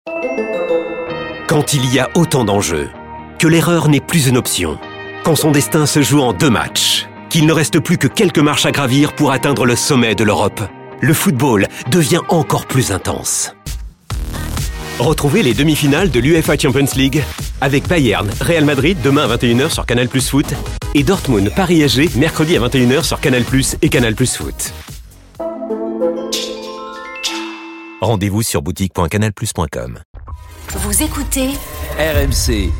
Quand il y a autant d'enjeux, que l'erreur n'est plus une option, quand son destin se joue en 2 matchs, qu'il ne reste plus que quelques marches à gravir pour atteindre le sommet de l'Europe, le football devient encore plus intense. Retrouvez les demi-finales de l'UEFA Champions League avec Bayern, Real Madrid demain à 21h sur Canal+ Foot et Dortmund, Paris SG mercredi à 21h sur Canal+ et Canal+ Foot. Rendez-vous sur boutique.canalplus.com. Vous écoutez RMC.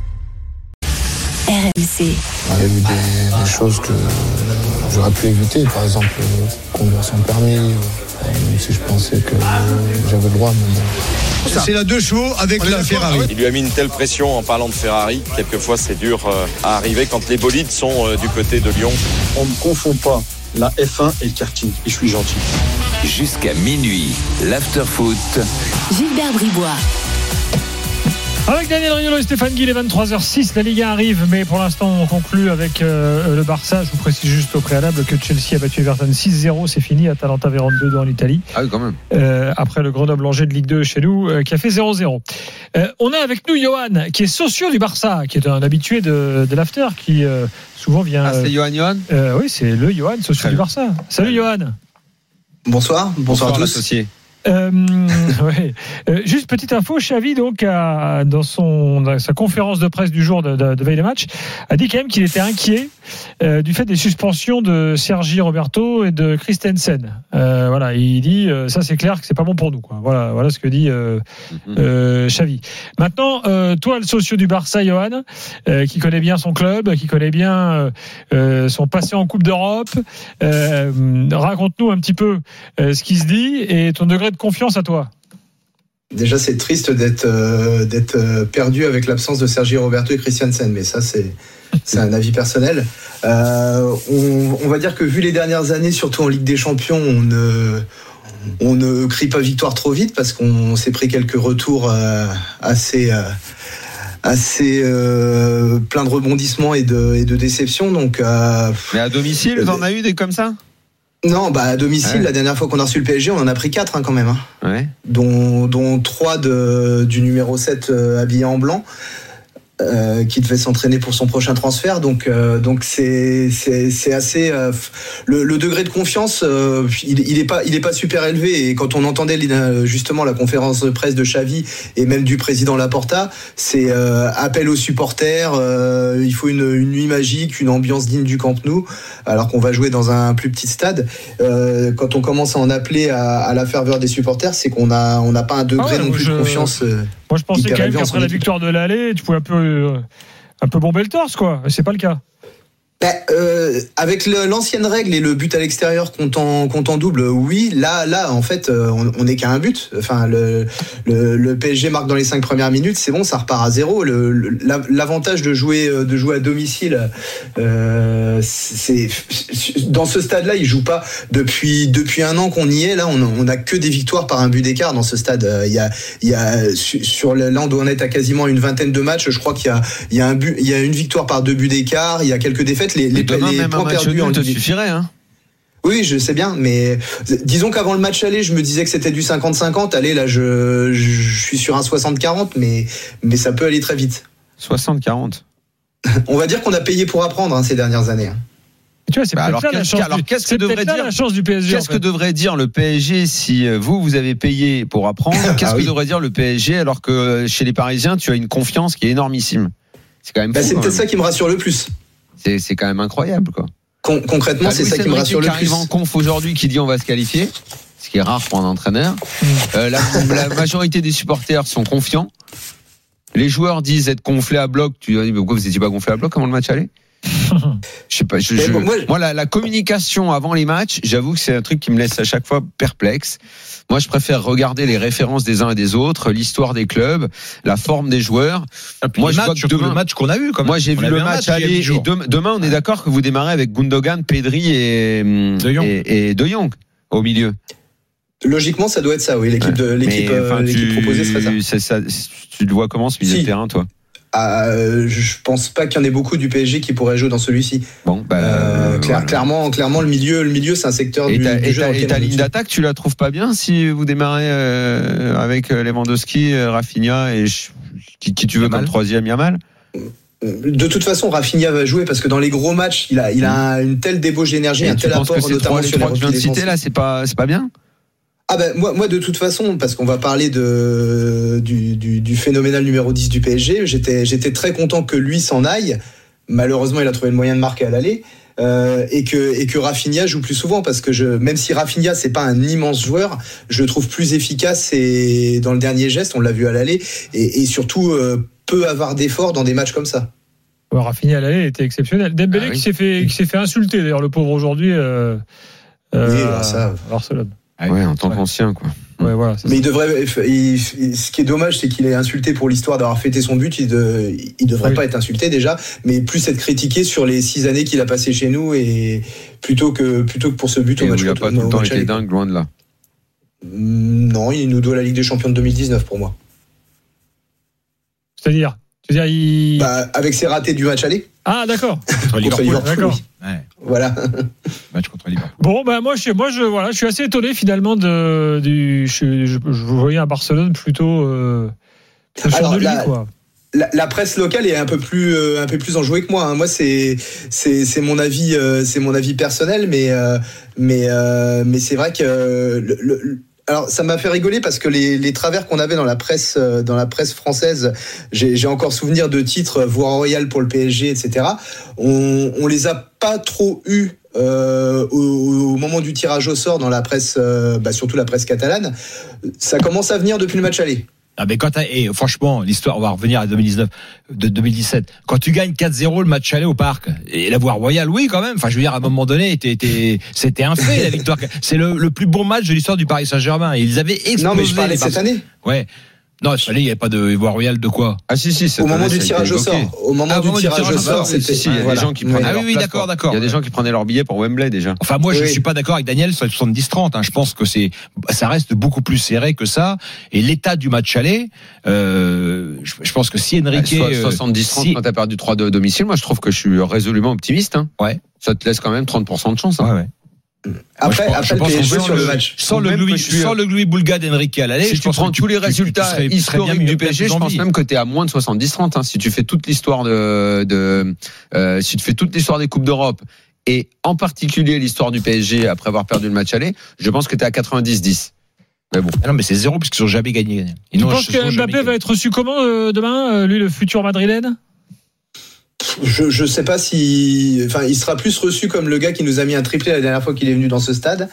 RMC. Il y a eu des choses que j'aurais pu éviter, par exemple conduire sans permis, même si je pensais que j'avais le droit. Mais bon. C'est la 2 chevaux avec la Ferrari. Il lui a mis une telle pression en parlant de Ferrari. Quelquefois, c'est dur à arriver quand les bolides sont du côté de Lyon. On ne confond pas la F1 et le karting. Et je suis gentil. Jusqu'à minuit, l'after-foot. Gilbert Bribois. Avec Daniel Riolo et Stéphane Guy, les 23h06, la Ligue 1 arrive, mais pour l'instant on conclut avec le Barça. Je vous précise juste au préalable que Chelsea a battu Everton 6-0, c'est fini. Atalanta Vérone 2-2 en Italie. Ah oui, quand même. Après le Grenoble-Angers de Ligue 2 chez nous, qui a fait 0-0. On a avec nous Johan, qui est socio du Barça, qui est un habitué de l'after, qui souvent vient... Ah, c'est Johan oui, c'est le Johan, socio du Barça. Salut Johan. Bonsoir à tous. L'associé. Ouais. Juste petite info, Xavi donc dans sa conférence de presse du jour de veille de match a dit quand même qu'il était inquiet du fait des suspensions de Sergi Roberto et de Christensen. Voilà, il dit ça c'est clair que c'est pas bon pour nous, quoi. Voilà ce que dit Xavi. Maintenant, toi le socio du Barça, Johan, qui connaît bien son club, qui connaît bien son passé en Coupe d'Europe, raconte-nous un petit peu ce qui se dit et ton degré de confiance à toi. Déjà, c'est triste d'être perdu avec l'absence de Sergi Roberto et Christensen, mais ça, c'est un avis personnel. On va dire que vu les dernières années, surtout en Ligue des Champions, on ne crie pas victoire trop vite parce qu'on s'est pris quelques retours assez plein de rebondissements et de déceptions. Donc, mais à domicile, t'en as eu des comme ça ? Non, à domicile, la dernière fois qu'on a reçu le PSG, on en a pris 4 quand même. Ouais. Dont 3 du numéro 7 habillé en blanc, qui devait s'entraîner pour son prochain transfert. Donc c'est assez... le degré de confiance, il est pas super élevé. Et quand on entendait justement la conférence de presse de Xavi et même du président Laporta, c'est appel aux supporters, il faut une nuit magique, une ambiance digne du Camp Nou, alors qu'on va jouer dans un plus petit stade. Quand on commence à en appeler à la ferveur des supporters, c'est qu'on n'a pas un degré non plus de confiance. Moi, je pensais quand même qu'après la victoire de l'aller, tu pouvais un peu bomber le torse, quoi. C'est pas le cas. Avec l'ancienne règle et le but à l'extérieur comptant double, oui. Là, en fait, on n'est qu'à un but. Enfin, le PSG marque dans les 5 premières minutes, c'est bon, ça repart à 0. L'avantage de jouer à domicile, c'est dans ce stade-là, il joue pas depuis un an qu'on y est. Là, on a que des victoires par un but d'écart dans ce stade. Il y a sur là, on doit en être à quasiment une vingtaine de matchs. Je crois qu'il y a une victoire par 2 buts d'écart. Il y a quelques défaites. Les points perdus en te suffirait, hein. Oui, je sais bien, mais disons qu'avant le match aller, je me disais que c'était du 50-50. Allez, là, je suis sur un 60-40, mais ça peut aller très vite. 60-40. On va dire qu'on a payé pour apprendre ces dernières années. Tu vois, c'est peut-être la chance du PSG. Qu'est-ce que devrait dire le PSG si vous avez payé pour apprendre? Qu'est-ce que devrait dire le PSG alors que chez les Parisiens, tu as une confiance qui est énormissime? C'est quand même fou, c'est peut-être ça qui me rassure le plus. C'est quand même incroyable, quoi. Concrètement, c'est ça qui me rassure le plus. Qui arrive en conf aujourd'hui qui dit on va se qualifier, ce qui est rare pour un entraîneur. La majorité des supporters sont confiants. Les joueurs disent être gonflés à bloc. Tu dis pourquoi vous n'étiez pas gonflés à bloc avant le match aller? Je sais pas. Moi, la communication avant les matchs, j'avoue que c'est un truc qui me laisse à chaque fois perplexe. Moi, je préfère regarder les références des uns et des autres, l'histoire des clubs, la forme des joueurs. Moi, je vois que le match qu'on a vu. Moi, j'ai vu le match aller. Et demain, on est d'accord que vous démarrez avec Gundogan, Pedri et De Jong au milieu. Logiquement, ça doit être ça. Oui, l'équipe proposée serait ça. Tu le vois comment ce milieu de terrain, toi? Je pense pas qu'il y en ait beaucoup du PSG qui pourraient jouer dans celui-ci. Bon, clairement, le milieu, c'est un secteur du jeu. Et ta ligne d'attaque, tu la trouves pas bien si vous démarrez avec Lewandowski, Rafinha et qui tu veux comme troisième, Yamal? De toute façon, Rafinha va jouer parce que dans les gros matchs, il a une telle débauche d'énergie, un tel apport, notamment sur les trois que je viens de citer là, c'est pas bien. Ah ben moi de toute façon, parce qu'on va parler du phénoménal numéro 10 du PSG, j'étais très content que lui s'en aille. Malheureusement, il a trouvé le moyen de marquer à l'aller. Et que Rafinha joue plus souvent, parce que même si Rafinha c'est pas un immense joueur, je le trouve plus efficace et dans le dernier geste, on l'a vu à l'aller, et surtout peut avoir d'efforts dans des matchs comme ça. Ouais, Rafinha à l'aller était exceptionnel. Dembélé qui s'est fait insulter d'ailleurs, le pauvre, aujourd'hui à Barcelone. Ouais, en tant qu'ancien quoi. Ouais, voilà, mais ce qui est dommage, c'est qu'il est insulté pour l'histoire d'avoir fêté son but. Il devrait pas être insulté déjà, mais plus être critiqué sur les 6 années qu'il a passé chez nous, et plutôt que pour ce but au match. Il n'a pas tout le temps été dingue, loin de là. Non, il nous doit la Ligue des Champions de 2019 pour moi. C'est-à-dire avec ses ratés du match aller. Ah d'accord. Contre Liverpool. D'accord. Ouais. Voilà. Match contre Liverpool. Bon, moi je suis assez étonné finalement je voyais un Barcelone plutôt alors, lui, quoi. La presse locale est un peu plus enjouée que moi. Moi, c'est mon avis personnel, mais c'est vrai que alors ça m'a fait rigoler parce que les travers qu'on avait dans la presse française, j'ai encore souvenir de titres voire royal pour le PSG, etc. On les a pas trop eu au moment du tirage au sort dans la presse, surtout la presse catalane. Ça commence à venir depuis le match aller. Ah mais franchement, l'histoire, on va revenir à 2017. Quand tu gagnes 4-0 le match aller au Parc, et la voix royale, oui quand même. Enfin, je veux dire, à un moment donné, c'était un fait la victoire. C'est le plus bon match de l'histoire du Paris Saint-Germain. Ils avaient explosé. Non mais je parlais cette année. Ouais. Non, il n'y avait pas de voix royale de quoi? Ah si, au moment du tirage au sort. Au moment du tirage au sort, c'était. Il y a des gens qui prenaient. Ah oui, d'accord. Il y a des gens qui prenaient leur billet pour Wembley déjà. Enfin, moi, je suis pas d'accord avec Daniel sur les 70-30. Je pense que ça reste beaucoup plus serré que ça. Et l'état du match aller, je pense que si Enrique 70-30 quand t'as perdu 3-2 à domicile, moi je trouve que je suis résolument optimiste. Ouais. Ça te laisse quand même 30% de chance. Ouais. Après le PSG sur le match. Sans le Louis Boulga d'Enrique à l'aller, si tu prends tous les résultats historiques du PSG, je pense même que tu es à moins de 70-30. Si tu fais toute l'histoire si tu fais toute l'histoire des Coupes d'Europe, et en particulier l'histoire du PSG après avoir perdu le match aller, je pense que tu es à 90-10. Mais bon. Ah non, mais c'est 0 puisqu'ils n'ont jamais gagné. Tu penses que Mbappé va être reçu comment demain, lui, le futur madrilène? Je sais pas il sera plus reçu comme le gars qui nous a mis un triplé la dernière fois qu'il est venu dans ce stade.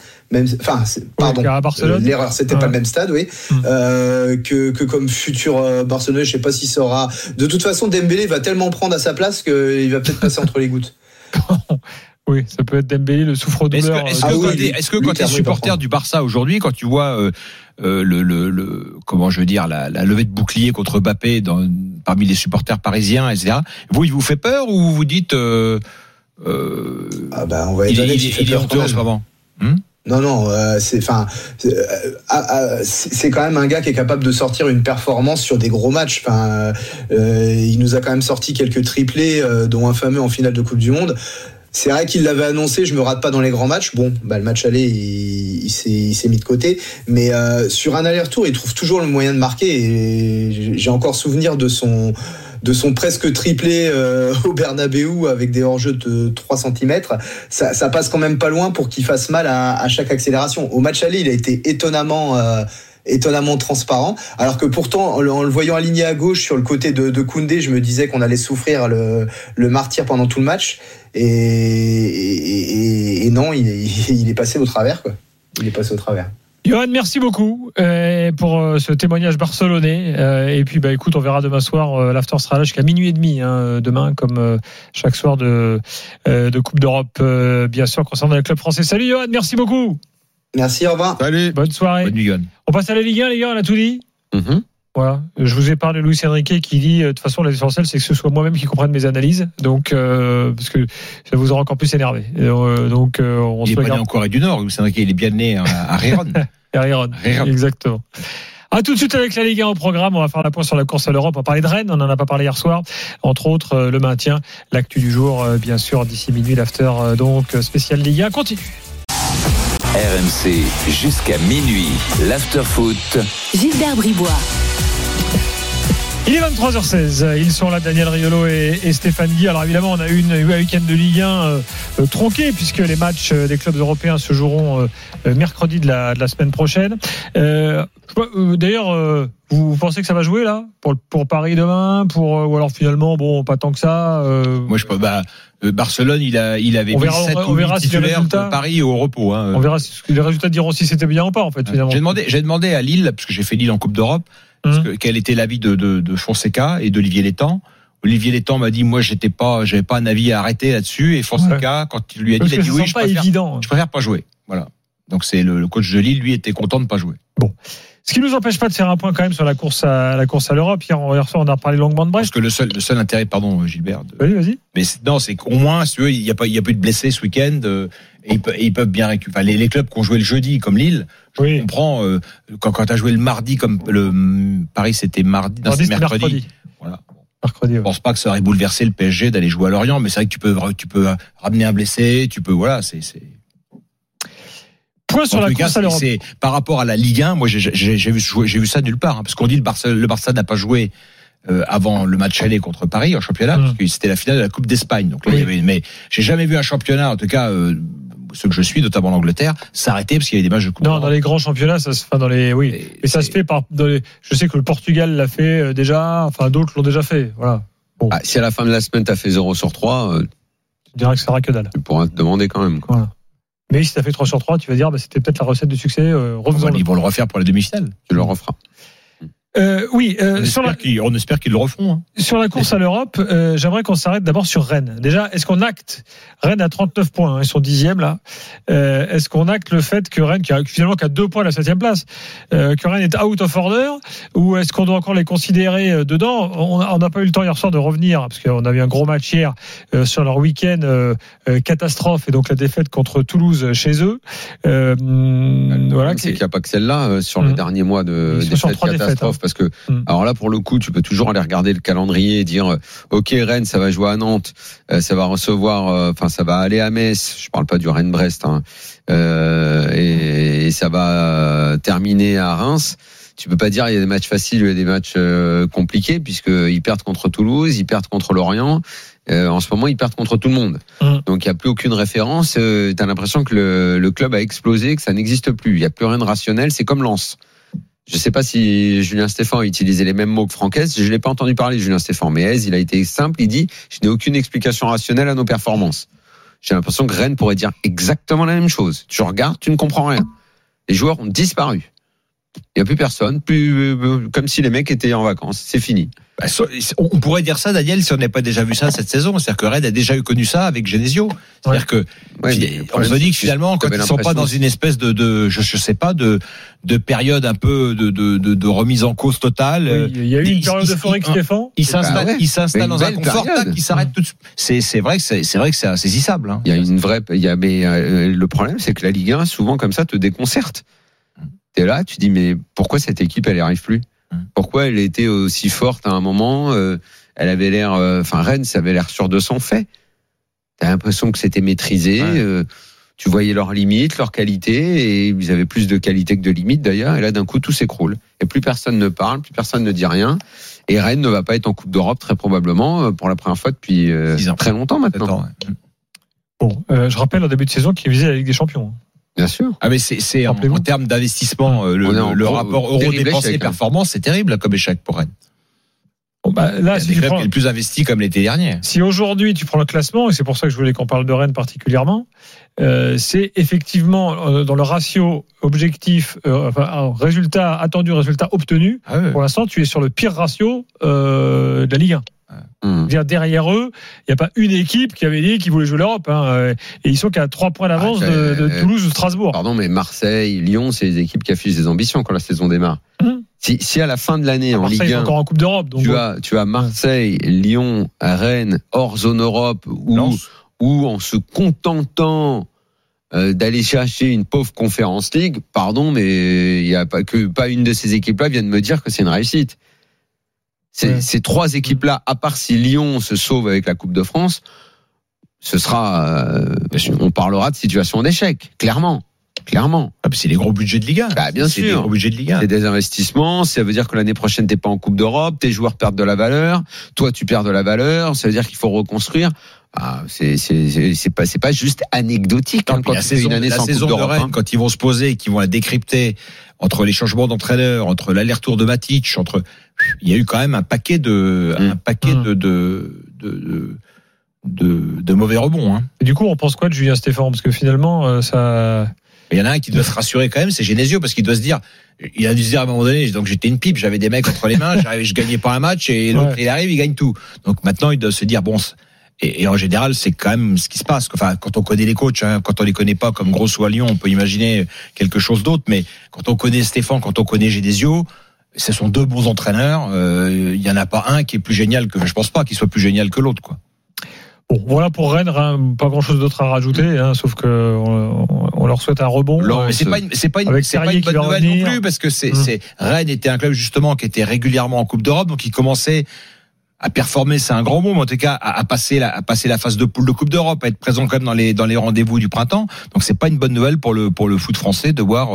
À Barcelone. L'erreur, c'était pas le même stade, oui. Que comme futur Barcelonais, je sais pas s'il sera. De toute façon, Dembélé va tellement prendre à sa place qu'il va peut-être passer entre les gouttes. Oui, ça peut être Dembélé, le souffre-douleur. Est-ce que quand tu es supporter du Barça aujourd'hui, quand tu vois comment je veux dire, la levée de bouclier contre Mbappé parmi les supporters parisiens, etc., il vous fait peur ou vous vous dites on va il est honteux en ce moment? Non, c'est quand même un gars qui est capable de sortir une performance sur des gros matchs. Il nous a quand même sorti quelques triplés, dont un fameux en finale de Coupe du Monde. C'est vrai qu'il l'avait annoncé, je me rate pas dans les grands matchs. Bon, le match aller, il s'est mis de côté. Mais sur un aller-retour, il trouve toujours le moyen de marquer. Et j'ai encore souvenir de son presque triplé au Bernabéu avec des hors-jeux de 3 cm. Ça passe quand même pas loin pour qu'il fasse mal à chaque accélération. Au match aller, il a été étonnamment transparent, alors que pourtant en le voyant aligné à gauche sur le côté de Koundé, je me disais qu'on allait souffrir le martyr pendant tout le match, et non, il est passé au travers, quoi. Il est passé au travers. Johan, merci beaucoup pour ce témoignage barcelonais. Et puis, écoute, on verra demain soir. L'after sera là jusqu'à minuit et demi demain, comme chaque soir de Coupe d'Europe, bien sûr, concernant le club français. Salut Johan, merci beaucoup. Merci, au revoir. Salut. Bonne soirée. Bonne nuit, Johan. On passe à la Ligue 1, les gars, on a tout dit. Voilà. Je vous ai parlé de Luis Enrique qui dit, de toute façon, l'essentiel, c'est que ce soit moi-même qui comprenne mes analyses. Donc, parce que ça vous aura encore plus énervé. Donc, on il se est pas né en Corée du Nord. Luis Enrique, il est bien né à Riron. Riron. Exactement. À tout de suite avec la Ligue 1 au programme. On va faire la point sur la course à l'Europe. On va parler de Rennes. On n'en a pas parlé hier soir. Entre autres, le maintien, l'actu du jour, bien sûr, d'ici minuit, l'after, donc, spécial Ligue 1. Continue. RMC jusqu'à minuit. L'after foot. Gilbert Bribois. Il est 23h16, ils sont là, Daniel Riolo et Stéphane Guy. Alors évidemment, on a eu un week-end de Ligue 1 tronqué, puisque les matchs des clubs européens se joueront mercredi de la semaine prochaine. D'ailleurs, vous pensez que ça va jouer là pour Paris demain, ou alors finalement, bon, pas tant que ça. Moi, je peux. Barcelone, il avait mis 7 ou 8 titulaires pour Paris au repos. On verra ce que les résultats diront si c'était bien ou pas, en fait. Finalement. J'ai demandé à Lille, parce que j'ai fait Lille en Coupe d'Europe. Quel était l'avis de Fonseca et d'Olivier Létang. Olivier Létang m'a dit, moi, j'avais pas un avis à arrêter là-dessus. Et Fonseca, quand il lui a dit, il a dit oui, je préfère pas jouer. Voilà. Donc c'est le coach de Lille, lui, était content de pas jouer. Bon. Ce qui nous empêche pas de faire un point quand même sur la course à l'Europe. Hier soir, on a parlé longuement de Brest. Parce que le seul intérêt, pardon, Gilbert. Vas-y. Mais c'est qu'au moins, il y a pas eu de blessés ce week-end. Et ils peuvent bien récupérer. Les clubs qui ont joué le jeudi, comme Lille, je comprends, quand tu as joué le mardi, comme Paris, c'était mardi, c'est mercredi. Voilà. Mercredi, ouais. Je pense pas que ça aurait bouleversé le PSG d'aller jouer à Lorient, mais c'est vrai que tu peux ramener un blessé, voilà, c'est. Point sur la course à l'Europe. C'est par rapport à la Ligue 1, moi j'ai vu ça nulle part, parce qu'on dit le Barça n'a pas joué avant le match aller contre Paris en championnat, parce que c'était la finale de la Coupe d'Espagne. Donc là, mais j'ai jamais vu un championnat, en tout cas ceux que je suis, notamment l'Angleterre, s'arrêter parce qu'il y avait des matchs de Coupe. Non, dans les grands championnats, ça se fait et ça se fait je sais que le Portugal l'a fait déjà, enfin d'autres l'ont déjà fait. Voilà. Bon. Si à la fin de la semaine t'as fait 0 sur 3, tu dirais que ça sera que dalle. Tu pourras te demander quand même. Voilà. Mais si t'as fait 3 sur 3, tu vas dire, c'était peut-être la recette de succès. Ils vont le refaire pour la demi-finale. Tu le referas. On espère qu'ils le referont. Hein. Sur la course à l'Europe, j'aimerais qu'on s'arrête d'abord sur Rennes. Déjà, est-ce qu'on acte Rennes à 39 points, ils sont 10e là. Est-ce qu'on acte le fait que Rennes, qui a 2 points à la 7e place, que Rennes est out of order, ou est-ce qu'on doit encore les considérer dedans? On n'a pas eu le temps hier soir de revenir, parce qu'on a eu un gros match hier sur leur week-end catastrophe, et donc la défaite contre Toulouse chez eux. Voilà, c'est qu'il n'y a pas que celle-là sur le dernier mois de défaite catastrophe. Parce que, alors là, pour le coup, tu peux toujours aller regarder le calendrier et dire, OK, Rennes, ça va jouer à Nantes, ça va recevoir, ça va aller à Metz. Je parle pas du Rennes-Brest, hein, et ça va terminer à Reims. Tu peux pas dire il y a des matchs faciles, il y a des matchs compliqués, puisqu'ils perdent contre Toulouse, ils perdent contre Lorient. En ce moment, ils perdent contre tout le monde. Donc, il n'y a plus aucune référence. Tu as l'impression que le club a explosé, que ça n'existe plus. Il n'y a plus rien de rationnel. C'est comme Lens. Je ne sais pas si Julien Stéphan a utilisé les mêmes mots que Franquès. Je ne l'ai pas entendu parler de Julien Stéphan. Mais il a été simple. Il dit, je n'ai aucune explication rationnelle à nos performances. J'ai l'impression que Rennes pourrait dire exactement la même chose. Tu regardes, tu ne comprends rien. Les joueurs ont disparu. Il n'y a plus personne, comme si les mecs étaient en vacances. C'est fini. On pourrait dire ça, Daniel, si on n'avait pas déjà vu ça cette saison. C'est-à-dire que Rennes a déjà connu ça avec Genesio. C'est-à-dire que on se dit que finalement, quand ils ne sont pas dans une espèce je sais pas, de période un peu de remise en cause totale. Il y a eu une période euphorique, Stéphane. Il s'installe dans un confort qui s'arrête tout de suite. C'est vrai que c'est insaisissable. Hein. Il y a une vraie. Mais le problème, c'est que la Ligue 1, souvent comme ça, te déconcerte. T'es là, tu dis mais pourquoi cette équipe elle n'y arrive plus? Pourquoi elle était aussi forte à un moment? Elle avait l'air, Rennes, ça avait l'air sûr de son fait. T'as l'impression que c'était maîtrisé. Tu voyais leurs limites, leurs qualités, et ils avaient plus de qualités que de limites d'ailleurs. Et là, d'un coup, tout s'écroule. Et plus personne ne parle, plus personne ne dit rien. Et Rennes ne va pas être en Coupe d'Europe très probablement pour la première fois depuis très longtemps maintenant. Bon, je rappelle au début de saison qu'ils visaient la Ligue des Champions. Bien sûr. Mais c'est en termes d'investissement, le rapport euro dépensé performance, c'est terrible comme échec pour Rennes. Bon, là, si tu prends le plus investi comme l'été dernier. Si aujourd'hui tu prends le classement, et c'est pour ça que je voulais qu'on parle de Rennes particulièrement, c'est effectivement dans le ratio objectif, résultat attendu, résultat obtenu. Pour l'instant, tu es sur le pire ratio de la Ligue 1. Derrière eux, il n'y a pas une équipe qui avait dit qu'ils voulaient jouer l'Europe. Et ils sont qu'à 3 points d'avance de Toulouse ou Strasbourg. Pardon, mais Marseille, Lyon, c'est les équipes qui affichent des ambitions quand la saison démarre. Si à la fin de l'année en Ligue 1, encore en Coupe d'Europe, donc tu as Marseille, Lyon, Rennes hors zone Europe, ou en se contentant d'aller chercher une pauvre Conference League, pardon, mais il y a pas une de ces équipes-là vient de me dire que c'est une réussite. Ces 3 équipes-là, à part si Lyon se sauve avec la Coupe de France, ce sera, on parlera de situation d'échec, clairement. C'est les gros budgets de Ligue 1. Bien sûr. Des gros budgets de Ligue 1. C'est des investissements. Ça veut dire que l'année prochaine, t'es pas en Coupe d'Europe. Tes joueurs perdent de la valeur. Toi, tu perds de la valeur. Ça veut dire qu'il faut reconstruire. C'est pas juste anecdotique quand tu fais une année sans Coupe d'Europe. Rennes, quand ils vont se poser et qu'ils vont la décrypter entre les changements d'entraîneur, entre l'aller-retour de Matic, il y a eu quand même un paquet de mauvais rebonds. Hein. Et du coup, on pense quoi de Julien Stéphan ? Parce que finalement, ça. Il y en a un qui doit se rassurer quand même, c'est Genesio, parce qu'il doit se dire, il a dû se dire à un moment donné, donc j'étais une pipe, j'avais des mecs entre les mains, je gagnais pas un match et l'autre il arrive, il gagne tout. Donc maintenant il doit se dire bon, et en général c'est quand même ce qui se passe. Enfin, quand on connaît les coachs, hein, quand on les connaît pas comme Grosso à Lyon, on peut imaginer quelque chose d'autre, mais quand on connaît Stéphan, quand on connaît Genesio, ce sont 2 bons entraîneurs. Il y en a pas un qui est plus génial que, je pense pas qu'il soit plus génial que l'autre, quoi. Bon, voilà pour Rennes, pas grand-chose d'autre à rajouter, hein, sauf que on leur souhaite un rebond. Mais c'est pas une bonne nouvelle non plus, parce que Rennes était un club justement qui était régulièrement en Coupe d'Europe, donc il commençait à performer, c'est un grand mot, mais en tout cas à passer la phase de poule de Coupe d'Europe, à être présent quand même dans les rendez-vous du printemps. Donc c'est pas une bonne nouvelle pour le foot français de voir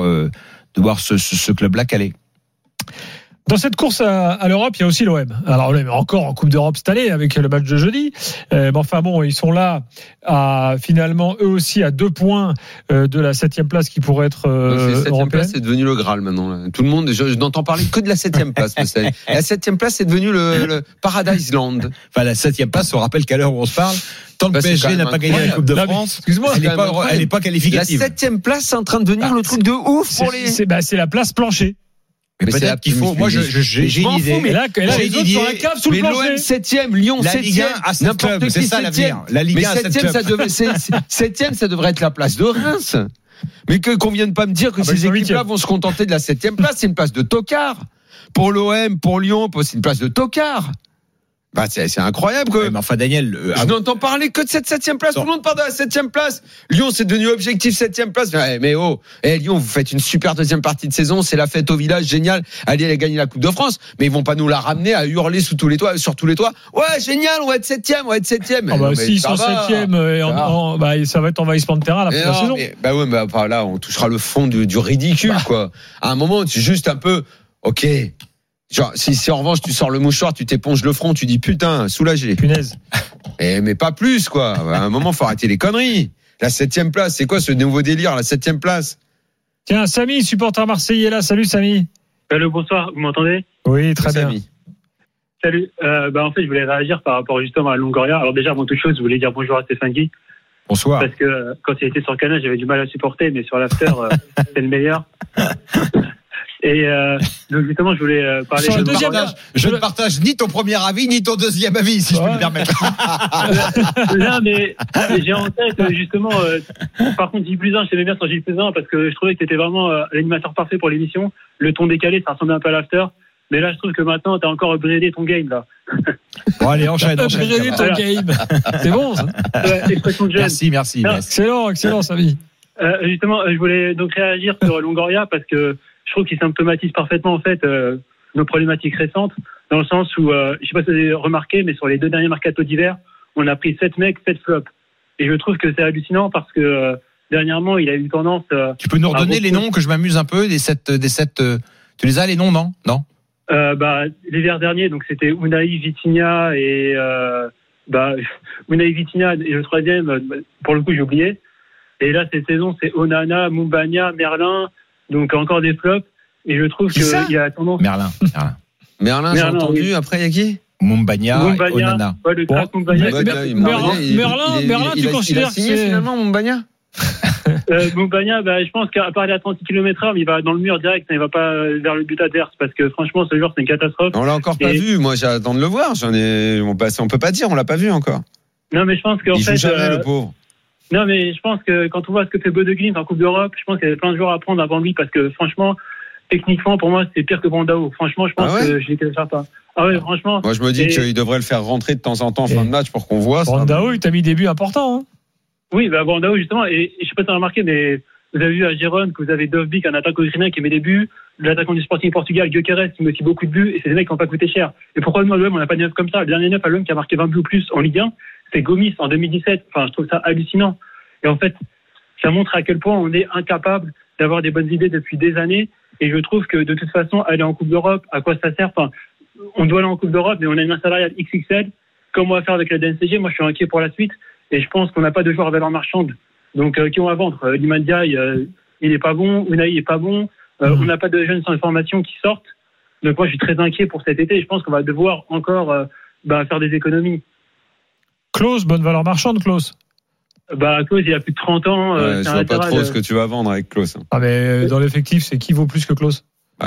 ce club-là caler. Dans cette course à l'Europe, il y a aussi l'OM. Alors l'OM est encore en Coupe d'Europe cette année avec le match de jeudi. Mais enfin bon, ils sont là finalement eux aussi à 2 points de la 7e place qui pourrait être européenne. 7e place, c'est devenu le Graal maintenant. Là. Tout le monde, je n'entends parler que de la 7e place. La 7e place, c'est devenu le Paradise Land. Enfin, la 7e place, on rappelle qu'à l'heure où on se parle, tant que PSG n'a pas gagné la Coupe de France, excuse-moi, elle n'est pas qualificative. La 7e place, c'est en train de devenir le truc de ouf pour les. C'est la place plancher. Mais peut-être qu'il faut. Moi, j'ai une idée. Mais là, j'ai une idée sur la cave sous le plancher. L'OM 7e, Lyon 7e, n'importe qui, c'est ça l'avenir. La Ligue 1 7e, ça devrait être la place de Reims. Mais qu'on vienne pas me dire que ces équipes-là vont se contenter de la 7e place, c'est une place de tocard. Pour l'OM, pour Lyon, c'est une place de tocard. C'est incroyable quoi. Mais enfin Daniel, je n'entends parler que de cette 7e place. Tout le monde parle de la 7e place. Lyon c'est devenu objectif 7e place. Mais Lyon, vous faites une super 2e partie de saison, c'est la fête au village, génial. Allez gagner la Coupe de France, mais ils vont pas nous la ramener à hurler sur tous les toits. Ouais, génial, on va être 7e, on va être 7e. S'ils sont 7e, ça va être envahissement de terrain à la fin de la saison. Là, on touchera le fond du ridicule quoi. À un moment, tu juste un peu OK. Genre, si en revanche tu sors le mouchoir, tu t'éponges le front, tu dis putain, soulagé. Punaise. Mais pas plus, quoi. À un moment, faut arrêter les conneries. La 7e place, c'est quoi ce nouveau délire, la 7e place? Tiens, Samy, supporter marseillais là. Salut, Samy. Allô, bonsoir. Vous m'entendez? Oui, très bien. Samy. Salut. En fait, je voulais réagir par rapport justement à Longoria. Alors déjà, avant toute chose, je voulais dire bonjour à Stéphane Guy. Bonsoir. Parce que quand il était sur le canal, j'avais du mal à supporter, mais sur l'after, c'est le meilleur. Et donc justement, je voulais parler. Je ne partage ni ton premier avis ni ton deuxième avis, si je peux me permettre. Là, mais j'ai en tête justement. Par contre, Gilles Bluzin, je t'aimais bien sur Gilles Bluzin parce que je trouvais que tu étais vraiment l'animateur parfait pour l'émission. Le ton décalé, ça ressemblait un peu à l'after. Mais là, je trouve que maintenant, t'as encore upgradé ton game là. Bon, allez, enchaîne. Upgradé ton game. C'est bon, ça. Expression de jeune. Merci. Excellent, Samy. Justement, je voulais donc réagir sur Longoria parce que je trouve qu'il symptomatise parfaitement en fait nos problématiques récentes, dans le sens où, je sais pas si vous avez remarqué, mais sur les 2 derniers mercatos d'hiver, on a pris 7 mecs, 7 flops. Et je trouve que c'est hallucinant parce que dernièrement, il a eu tendance. Tu peux nous redonner les noms que je m'amuse un peu des 7 tu les as les noms, non? L'hiver dernier, donc c'était Unai, Vitinha et Unai, Vitinha et le 3e, pour le coup j'ai oublié. Et là cette saison c'est Onana, Mumbagna, Merlin. Donc encore des flops, et je trouve qu'il y a tendance. Merlin, j'ai entendu. Après, il y a qui? Mumbagna, Onana. Ouais, le track Mumbagna. Merlin, tu considères que c'est finalement Mumbagna? Mumbagna, je pense qu'à part aller à 30 km/h, il va dans le mur direct, il va pas vers le but adverse, parce que franchement, ce joueur, c'est une catastrophe. On l'a encore pas vu. Moi, j'attends de le voir. On peut pas dire, on l'a pas vu encore. Non, mais je pense qu'en fait. Il joue jamais, le pauvre. Non, mais je pense que quand on voit ce que fait Bodeglimt en Coupe d'Europe, je pense qu'il y a plein de joueurs à prendre avant lui parce que franchement, techniquement, pour moi, c'est pire que Brandao. Franchement, je pense que je ne les télécharge pas. Ah ouais, franchement. Moi, je me dis qu'il devrait le faire rentrer de temps en temps en fin de match pour qu'on voit. Brandao, il t'a mis des buts importants. Oui, Brandao, justement, et je sais pas si tu as remarqué, mais vous avez vu à Gérone que vous avez Dovbyk, un attaquant ukrainien qui met des buts, l'attaquant du Sporting Portugal, Gyökeres, qui met aussi beaucoup de buts, et c'est des mecs qui n'ont pas coûté cher. Et pourquoi nous, à l'OM, on n'a pas de neuf comme ça? Le dernier neuf à l'OM qui a marqué 20 buts ou plus en Ligue 1, c'est Gomis en 2017. Enfin, je trouve ça hallucinant. Et en fait, ça montre à quel point on est incapable d'avoir des bonnes idées depuis des années. Et je trouve que de toute façon, aller en Coupe d'Europe, à quoi ça sert? Enfin, on doit aller en Coupe d'Europe, mais on a une masse salariale XXL. Comme on va faire avec la DNCG, moi je suis inquiet pour la suite. Et je pense qu'on n'a pas de joueurs à valeur marchande. Donc, qui ont à vendre? Iliman Ndiaye, il est pas bon. Unai est pas bon. On n'a pas de jeunes sans formation qui sortent. Donc, moi je suis très inquiet pour cet été. Et je pense qu'on va devoir encore faire des économies. Klose, bonne valeur marchande, Klose. Klose, il a plus de 30 ans. Je vois pas trop ce que tu vas vendre avec Klose. Ah, mais dans l'effectif, c'est qui vaut plus que Klose?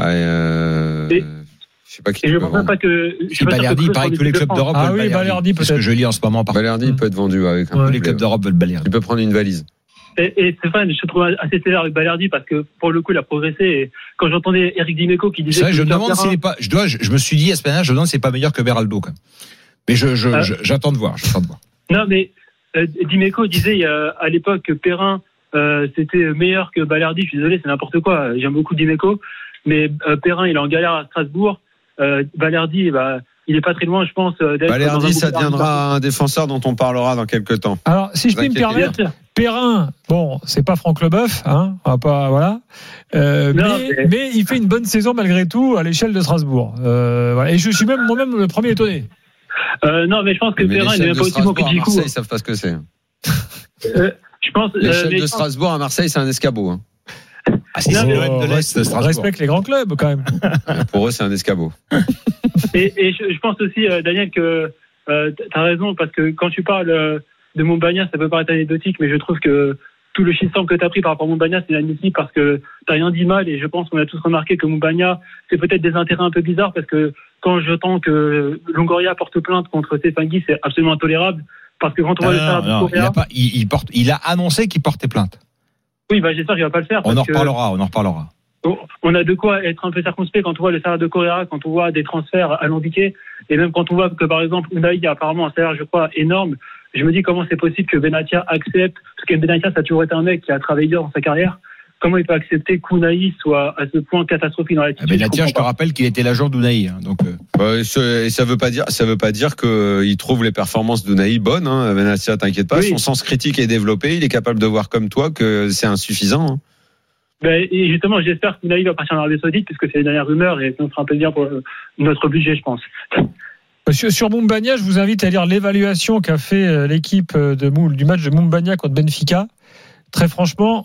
Je sais pas qui. Et je pense même pas que. Si Balerdi, il paraît que tous les clubs d'Europe veulent Balerdi. Balerdi, peut-être. C'est ce que je lis en ce moment. Balerdi peut être vendu avec tous les clubs d'Europe veulent Balerdi. Tu peux prendre une valise. Et Stéphane, je trouve assez sévère avec Balerdi parce que pour le coup, il a progressé. Et quand j'entendais Eric Dimeco qui disait. C'est vrai, je me demande s'il n'est pas. Je me suis dit à ce moment-là, je me demande s'il n'est pas meilleur que Beraldo quand même. Mais j'attends de voir. Non, mais Dimeco disait à l'époque que Perrin c'était meilleur que Balerdi. Je suis désolé, c'est n'importe quoi. J'aime beaucoup Dimeco, mais Perrin, il est en galère à Strasbourg. Balerdi, il est pas très loin, je pense. Balerdi, ça deviendra un défenseur dont on parlera dans quelques temps. Alors, si je puis me permettre, Perrin, bon, c'est pas Franck Leboeuf, hein, on va pas, voilà. Mais il fait une bonne saison malgré tout à l'échelle de Strasbourg. Voilà. Et je suis même moi-même le premier étonné. Non, mais je pense que Perrin n'est même pas aussi bon que Djikou. Marseille, ils savent pas ce que c'est. Je pense. L'échelle de Strasbourg à Marseille, c'est un escabeau. Hein. C'est l'OM de l'Est, Strasbourg. Respecte les grands clubs quand même. Pour eux, c'est un escabeau. Et je pense aussi, Daniel, que t'as raison, parce que quand tu parles de Moumbagna, ça peut paraître anecdotique, mais je trouve que tout le shitstorm que t'as pris par rapport à Moumbagna, c'est inadmissible parce que t'as rien dit mal, et je pense qu'on a tous remarqué que Moumbagna, c'est peut-être des intérêts un peu bizarres, parce que quand j'entends que Longoria porte plainte contre Stéphane Guy, c'est absolument intolérable, parce que quand on voit le salaire de Correa... Il a annoncé qu'il portait plainte. Oui, j'espère qu'il va pas le faire. On en reparlera. On a de quoi être un peu circonspect quand on voit le salaire de Correa, quand on voit des transferts alambiqués, et même quand on voit que, par exemple, Unai a apparemment un salaire, je crois, énorme. Je me dis comment c'est possible que Benatia accepte, parce que Benatia, ça a toujours été un mec qui a travaillé dur dans sa carrière. Comment il peut accepter qu'Unai soit à ce point catastrophique dans l'attitude? Benatia, je te rappelle qu'il était l'agent d'Unai. Hein, donc. Et ça veut pas dire qu'il trouve les performances d'Unai bonnes. Hein. Benatia, t'inquiète pas, oui. Son sens critique est développé. Il est capable de voir comme toi que c'est insuffisant. Hein. Et justement, j'espère qu'Unai va partir en Arabie Saoudite, puisque c'est les dernières rumeurs, et ça nous fera un peu bien pour notre budget, je pense. Sur Moumbagna, je vous invite à lire l'évaluation qu'a fait l'équipe du match de Moumbagna contre Benfica. Très franchement,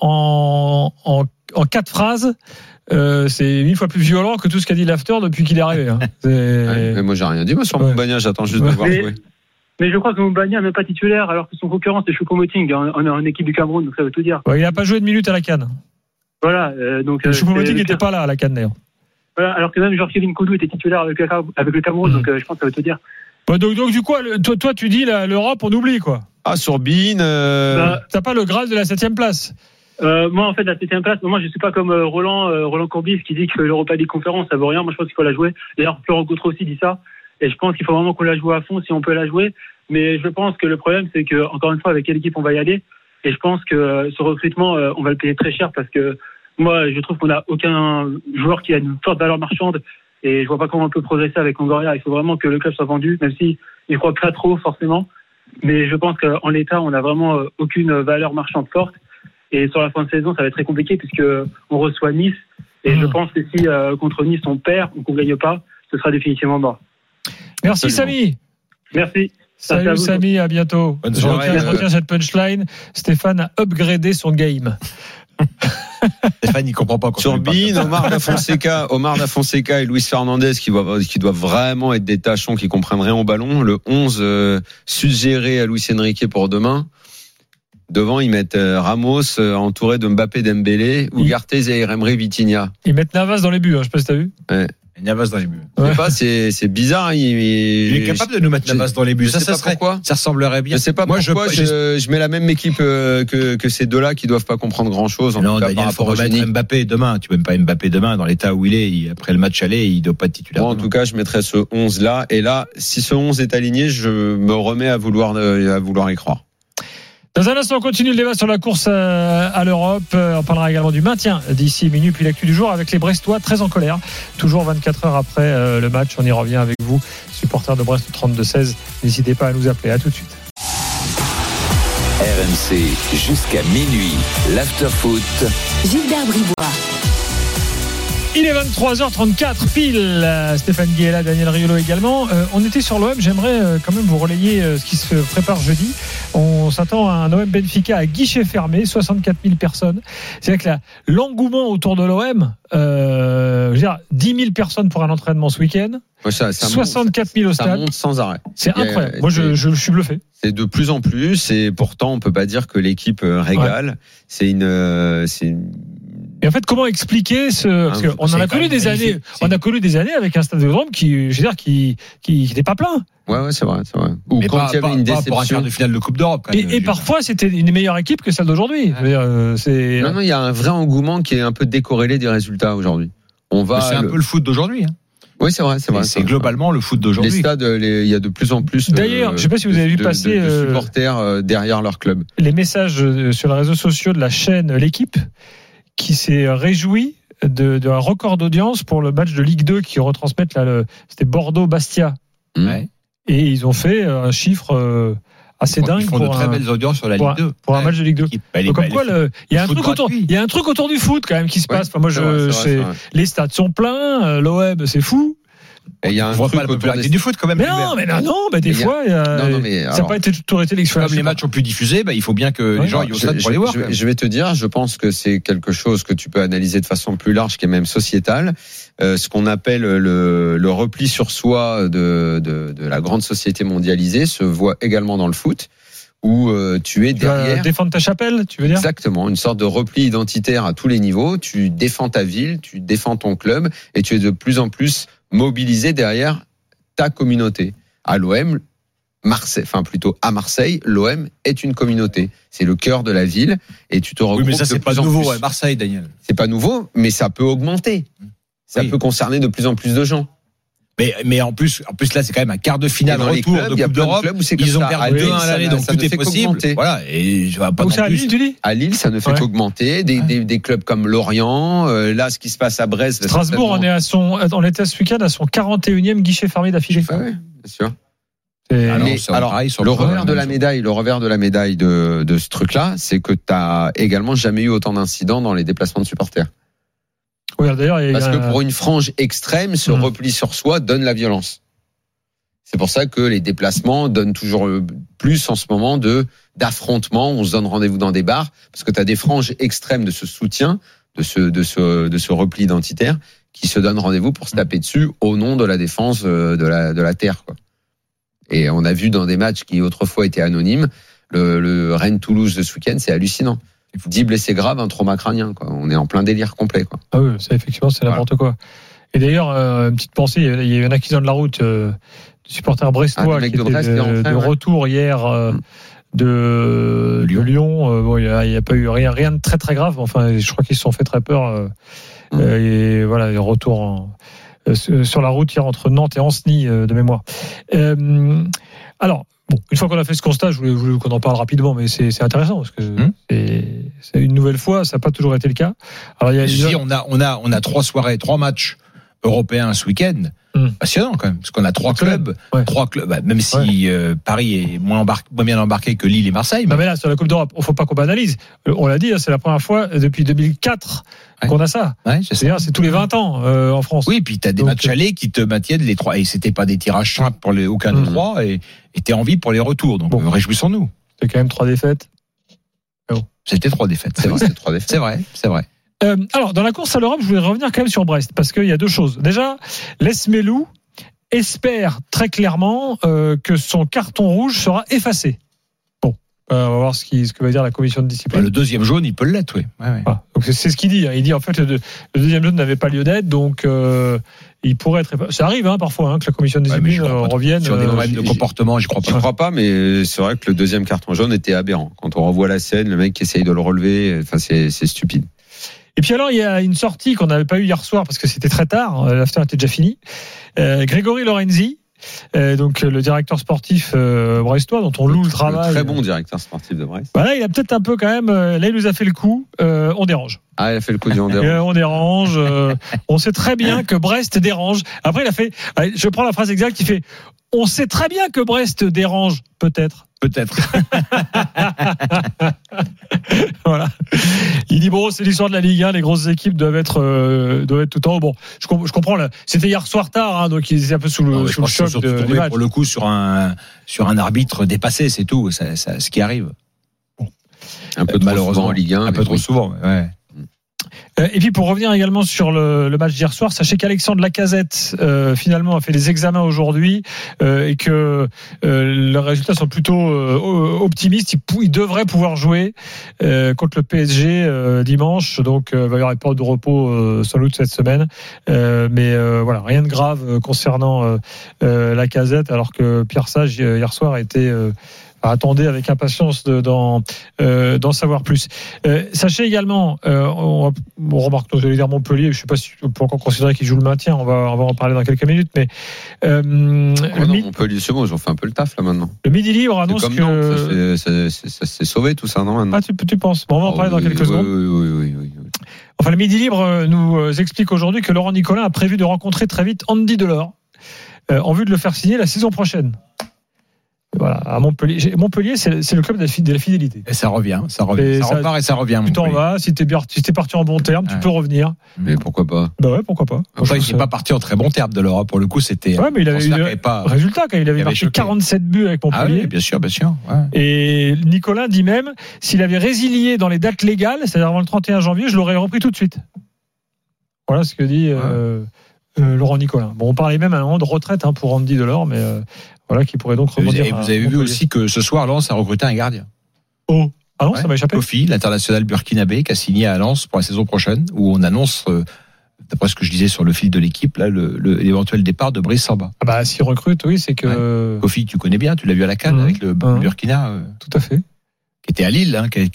en 4 phrases, c'est 1000 fois plus violent que tout ce qu'a dit l'after depuis qu'il est arrivé. Hein. Mais moi, j'ai rien dit sur Moumbagna, j'attends juste de voir jouer. Mais je crois que Moumbagna n'est pas titulaire, alors que son concurrent, c'est Choupo-Moting en équipe du Cameroun, donc ça veut tout dire. Il n'a pas joué de minutes à la CAN. Voilà. Choupo-Moting n'était pas là à la CAN d'ailleurs. Voilà, alors que même Kevin Koudou était titulaire avec le Cameroun, donc je pense que ça veut tout dire. Donc du coup, toi tu dis l'Europe, on oublie quoi. Sorbine. T'as pas le Graal de la 7e place? Moi, en fait, la 7e place, moi, je suis pas comme Roland Courbis qui dit que l'Europa League Conférence, ça vaut rien. Moi, je pense qu'il faut la jouer. D'ailleurs, Florent Gautreau aussi dit ça. Et je pense qu'il faut vraiment qu'on la joue à fond si on peut la jouer. Mais je pense que le problème, c'est que, encore une fois, avec quelle équipe on va y aller. Et je pense que ce recrutement, on va le payer très cher parce que moi, je trouve qu'on n'a aucun joueur qui a une forte valeur marchande. Et je vois pas comment on peut progresser avec Longoria. Il faut vraiment que le club soit vendu, même si il croit pas trop, forcément. Mais je pense qu'en l'état, on n'a vraiment aucune valeur marchande forte. Et sur la fin de saison, ça va être très compliqué puisque on reçoit Nice. Et je pense que si contre Nice, on perd ou qu'on gagne pas, ce sera définitivement mort. Merci, Samy. Merci. Salut, Samy, à bientôt. Je retiens cette punchline. Stéphane a upgradé son game. Stéphane, il comprend pas. Turbine, Omar Da Fonseca et Luis Fernandez qui doivent vraiment être des tachons qui comprennent rien au ballon. Le 11 suggéré à Luis Enrique pour demain. Devant, ils mettent Ramos entouré de Mbappé, Dembélé, Ugarte, Zaïre Emery, Vitinha. Ils mettent Navas dans les buts, je sais pas si t'as vu. Ouais. Navas dans les buts. Je sais pas, c'est bizarre. Il est capable de nous mettre Navas dans les buts. Ça ressemblerait bien. Je sais pas pourquoi je mets la même équipe que ces deux-là qui doivent pas comprendre grand-chose. Non, Daniel, faut remettre Mbappé demain. Tu peux même pas Mbappé demain dans l'état où il est. Après le match aller, il doit pas être titulaire. Moi, en tout cas, je mettrais ce 11-là. Et là, si ce 11 est aligné, je me remets à vouloir y croire. Dans un instant, on continue le débat sur la course à l'Europe. On parlera également du maintien d'ici minuit, puis l'actu du jour avec les Brestois très en colère. Toujours 24 heures après le match, on y revient avec vous, supporters de Brest 32-16. N'hésitez pas à nous appeler. À tout de suite. RMC jusqu'à minuit, l'after-foot. Gilbert Bribois. Il est 23h34 pile. Stéphane Guéla, Daniel Riolo également. On était sur l'OM. J'aimerais quand même vous relayer ce qui se prépare jeudi. On s'attend à un OM Benfica à guichet fermé, 64 000 personnes. C'est-à-dire que l'engouement autour de l'OM, 10 000 personnes pour un entraînement ce week-end. Ça 64 000 au stade. Ça monte sans arrêt. C'est incroyable. Moi, je suis bluffé. C'est de plus en plus, et pourtant, on peut pas dire que l'équipe régale. Ouais. C'est une. Et en fait, comment expliquer parce qu'on en a connu des années. On a connu des années avec un stade Vélodrome qui n'était pas plein. Ouais, c'est vrai. Ou mais quand il y avait une déception. Pour un quart de finale de Coupe d'Europe. Et parfois, c'était une meilleure équipe que celle d'aujourd'hui. Non, il y a un vrai engouement qui est un peu décorrélé des résultats aujourd'hui. C'est un peu le foot d'aujourd'hui. Oui, c'est vrai. C'est globalement le foot d'aujourd'hui. Les stades, il y a de plus en plus. D'ailleurs, je ne sais pas si vous avez vu passer de supporters derrière leur club. Les messages sur les réseaux sociaux de la chaîne L'Équipe, qui s'est réjoui d'un record d'audience pour le match de Ligue 2 qui retransmettent c'était Bordeaux-Bastia. Ouais. Et ils ont fait un chiffre assez dingue. Ils font de très belles audiences sur la Ligue 2. Pour un match de Ligue 2. Donc, comme quoi, il y a un truc autour du foot quand même qui se passe. Enfin, moi, les stades sont pleins, l'OM, c'est fou. Et il y a un truc la popularité du foot quand même. Mais non, des fois, ça n'a pas été toujours été l'expérience. Comme les matchs ont pu diffuser, il faut bien que les gens aillent au stade pour les voir. Je vais te dire, je pense que c'est quelque chose que tu peux analyser de façon plus large, qui est même sociétale. Ce qu'on appelle le repli sur soi de la grande société mondialisée se voit également dans le foot, où tu es derrière. Défendre ta chapelle, tu veux dire ? Exactement, une sorte de repli identitaire à tous les niveaux. Tu défends ta ville, tu défends ton club, et tu es de plus en plus mobilisé derrière ta communauté. À l'OM, à Marseille, l'OM est une communauté. C'est le cœur de la ville, et tu te regroupes. Oui, mais ça, c'est pas nouveau à Marseille, Daniel. C'est pas nouveau, mais ça peut augmenter. Ça peut concerner de plus en plus de gens. Mais en plus là, c'est quand même un quart de finale retour de Coupe d'Europe. Ils ont perdu 2-1 à l'aller, donc tout est possible. Voilà. Et je vais pas. Où ça, à Lille, tu dis ? À Lille, ça ne fait qu'augmenter. Des clubs comme Lorient, là, ce qui se passe à Brest. Strasbourg, on était ce week-end à son 41e guichet fermé d'affilée. Oui, bien sûr. Le revers de la médaille de ce truc-là, c'est que t'as également jamais eu autant d'incidents dans les déplacements de supporters. Oui, d'ailleurs, parce que pour une frange extrême, ce repli sur soi donne la violence. C'est pour ça que les déplacements donnent toujours plus en ce moment d'affrontements. On se donne rendez-vous dans des bars parce que tu as des franges extrêmes de ce soutien, de ce repli identitaire qui se donnent rendez-vous pour se taper dessus au nom de la défense de la terre, quoi. Et on a vu dans des matchs qui autrefois étaient anonymes, le Rennes-Toulouse de ce week-end, c'est hallucinant. 10 blessés graves, un trauma crânien, quoi. On est en plein délire complet, quoi. Ah oui, ça, effectivement, c'est n'importe quoi. Et d'ailleurs, une petite pensée, il y a eu un accident de la route du supporter brestois qui était de retour hier de Lyon. Il n'y a pas eu rien de très très grave. Enfin, je crois qu'ils se sont fait très peur. Et voilà, retour sur la route hier entre Nantes et Ancenis de mémoire. Alors, bon, une fois qu'on a fait ce constat, je voulais qu'on en parle rapidement, mais c'est intéressant parce que c'est une nouvelle fois, ça n'a pas toujours été le cas. Alors, on a 3 matchs européens ce week-end. Passionnant quand même, parce qu'on a 3 clubs, même si Paris est moins bien embarqué que Lille et Marseille. Mais là, sur la Coupe d'Europe, il ne faut pas qu'on banalise. On l'a dit, c'est la première fois depuis 2004 qu'on a ça. C'est-à-dire, c'est tous les 20 ans en France. Oui, puis tu as des matchs allés qui te maintiennent les 3. Et c'était pas des tirages simples pour aucun des 3. Et tu es en vie pour les retours. Donc réjouissons-nous. C'était quand même 3 défaites. C'était 3 défaites. C'est vrai. C'est vrai. Alors, dans la course à l'Europe, je voulais revenir quand même sur Brest, parce qu'il y a 2 choses. Déjà, Les Melou espère très clairement que son carton rouge sera effacé. Bon, on va voir ce que va dire la commission de discipline. Le deuxième jaune, il peut l'être, oui. Donc c'est ce qu'il dit. Il dit en fait le deuxième jaune n'avait pas lieu d'être, donc il pourrait être. Ça arrive parfois que la commission de discipline revienne sur des problèmes de comportement. J'y crois pas, mais c'est vrai que le deuxième carton jaune était aberrant. Quand on revoit la scène, le mec qui essaye de le relever, c'est stupide. Et puis alors, il y a une sortie qu'on n'avait pas eue hier soir parce que c'était très tard, l'after était déjà fini. Grégory Lorenzi, donc le directeur sportif brestois, dont on loue le travail. Très bon directeur sportif de Brest. Là, il a peut-être un peu quand même. Là, il nous a fait le coup. On dérange. Ah, il a fait le coup du on dérange. On dérange. On sait très bien que Brest dérange. Après, il a fait. Je prends la phrase exacte. Il fait. On sait très bien que Brest dérange, peut-être. Voilà. Il dit bon, c'est l'histoire de la Ligue 1, les grosses équipes doivent être tout en haut. Bon, je comprends. C'était hier soir tard, hein, donc ils étaient un peu sous le choc du match. Pour le coup, sur un arbitre dépassé, c'est tout. Ça, ce qui arrive. Bon. Un peu malheureusement en Ligue 1. Un peu trop souvent. Ouais. Et puis pour revenir également sur le match d'hier soir, sachez qu'Alexandre Lacazette finalement a fait les examens aujourd'hui et que les résultats sont plutôt optimistes. Il devrait pouvoir jouer contre le PSG dimanche, donc il va y avoir pas de repos sans doute cette semaine. Mais voilà, rien de grave concernant Lacazette, alors que Pierre Sage hier soir a été attendez avec impatience d'en savoir plus. Sachez également, on remarque, j'allais dire Montpellier, je ne sais pas si on peut encore considérer qu'ils jouent le maintien, on va en parler dans quelques minutes, mais Montpellier, c'est bon, ils ont fait un peu le taf là maintenant. Le Midi Libre annonce que ça s'est sauvé tout ça, non maintenant. Ah, tu penses? Bon, on va en parler dans quelques secondes. Oui. Enfin, le Midi Libre nous explique aujourd'hui que Laurent Nicolin a prévu de rencontrer très vite Andy Delors en vue de le faire signer la saison prochaine. Voilà, à Montpellier. Montpellier, c'est le club de la fidélité. Et ça revient. Ça repart et ça revient. Tu t'en vas, si t'es parti en bon terme, tu peux revenir. Mais pourquoi pas? Bah ouais, pourquoi pas. Enfin, il n'est pas parti en très bon terme de l'Europe. Pour le coup, c'était. Ouais, mais il avait eu résultat quand il avait marqué 47 buts avec Montpellier. Ah oui, bien sûr. Ouais. Et Nicolas dit même, s'il avait résilié dans les dates légales, c'est-à-dire avant le 31 janvier, je l'aurais repris tout de suite. Voilà ce que dit Laurent Nicolin. Bon, on parlait même à un moment de retraite pour Andy Delors, mais voilà, qui pourrait donc rebondir. Et vous avez vu aussi que ce soir, Lens a recruté un gardien. Oh, ah non, ça m'a échappé. Kofi, l'international burkinabé, qui a signé à Lens pour la saison prochaine, où on annonce, d'après ce que je disais sur le fil de l'équipe, là, l'éventuel départ de Brice Samba. Ah bah, s'il recrute, oui, c'est que. Ouais. Kofi, tu connais bien, tu l'as vu à la CAN avec le Burkina. Tout à fait. Qui était à Lille, qui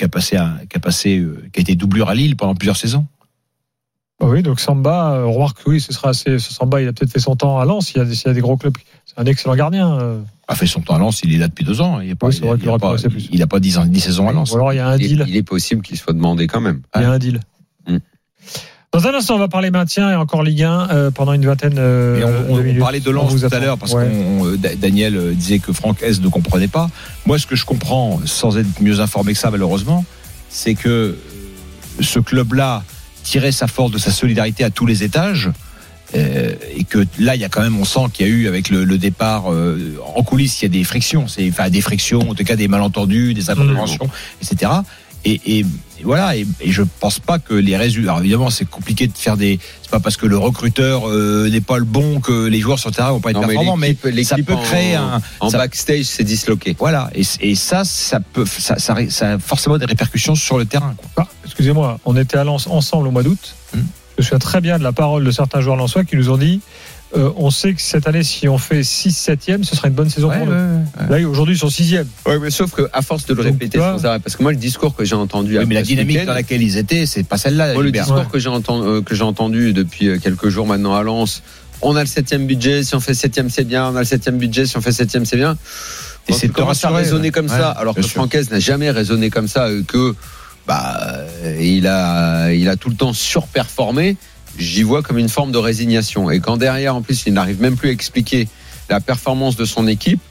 a été doublure à Lille pendant plusieurs saisons. Oui, donc Samba, on remarque que oui, Samba, il a peut-être fait son temps à Lens, s'il y a des gros clubs. C'est un excellent gardien. A fait son temps à Lens, il est là depuis 2 ans. Il n'a pas 10 saisons à Lens. Ou alors il y a un deal. Il est possible qu'il soit demandé quand même. Il y a un deal. Dans un instant, on va parler maintien et encore Ligue 1 pendant une vingtaine de minutes. On parlait de Lens tout à l'heure parce que Daniel disait que Franck S ne comprenait pas. Moi, ce que je comprends, sans être mieux informé que ça malheureusement, c'est que ce club-là tirer sa force de sa solidarité à tous les étages et que là il y a quand même, on sent qu'il y a eu avec le départ en coulisses, il y a des frictions, des frictions, en tout cas des malentendus, des incompréhensions, etc. Et voilà, et je pense pas que les résultats, alors évidemment c'est compliqué de faire c'est pas parce que le recruteur n'est pas le bon que les joueurs sur le terrain vont pas être performants, mais ça peut créer backstage, c'est disloqué. Voilà, et ça a forcément des répercussions sur le terrain, quoi. Excusez-moi, on était à Lens ensemble au mois d'août. Je me souviens très bien de la parole de certains joueurs lensois qui nous ont dit on sait que cette année, si on fait 6-7e, ce sera une bonne saison pour nous. Là, aujourd'hui, ils sont 6e. Oui, mais sauf qu'à force de le répéter sans arrêt, parce que moi, le discours que j'ai entendu. Mais la dynamique dans laquelle ils étaient, c'est pas celle-là. Moi, le discours que j'ai entendu depuis quelques jours maintenant à Lens, on a le 7e budget, si on fait 7e, c'est bien. On a le 7e budget, si on fait 7e, c'est bien. Et c'est commence à raisonner comme ça, alors que Francaise n'a jamais raisonné comme ça, que il a tout le temps surperformé. J'y vois comme une forme de résignation. Et quand derrière, en plus, il n'arrive même plus à expliquer la performance de son équipe,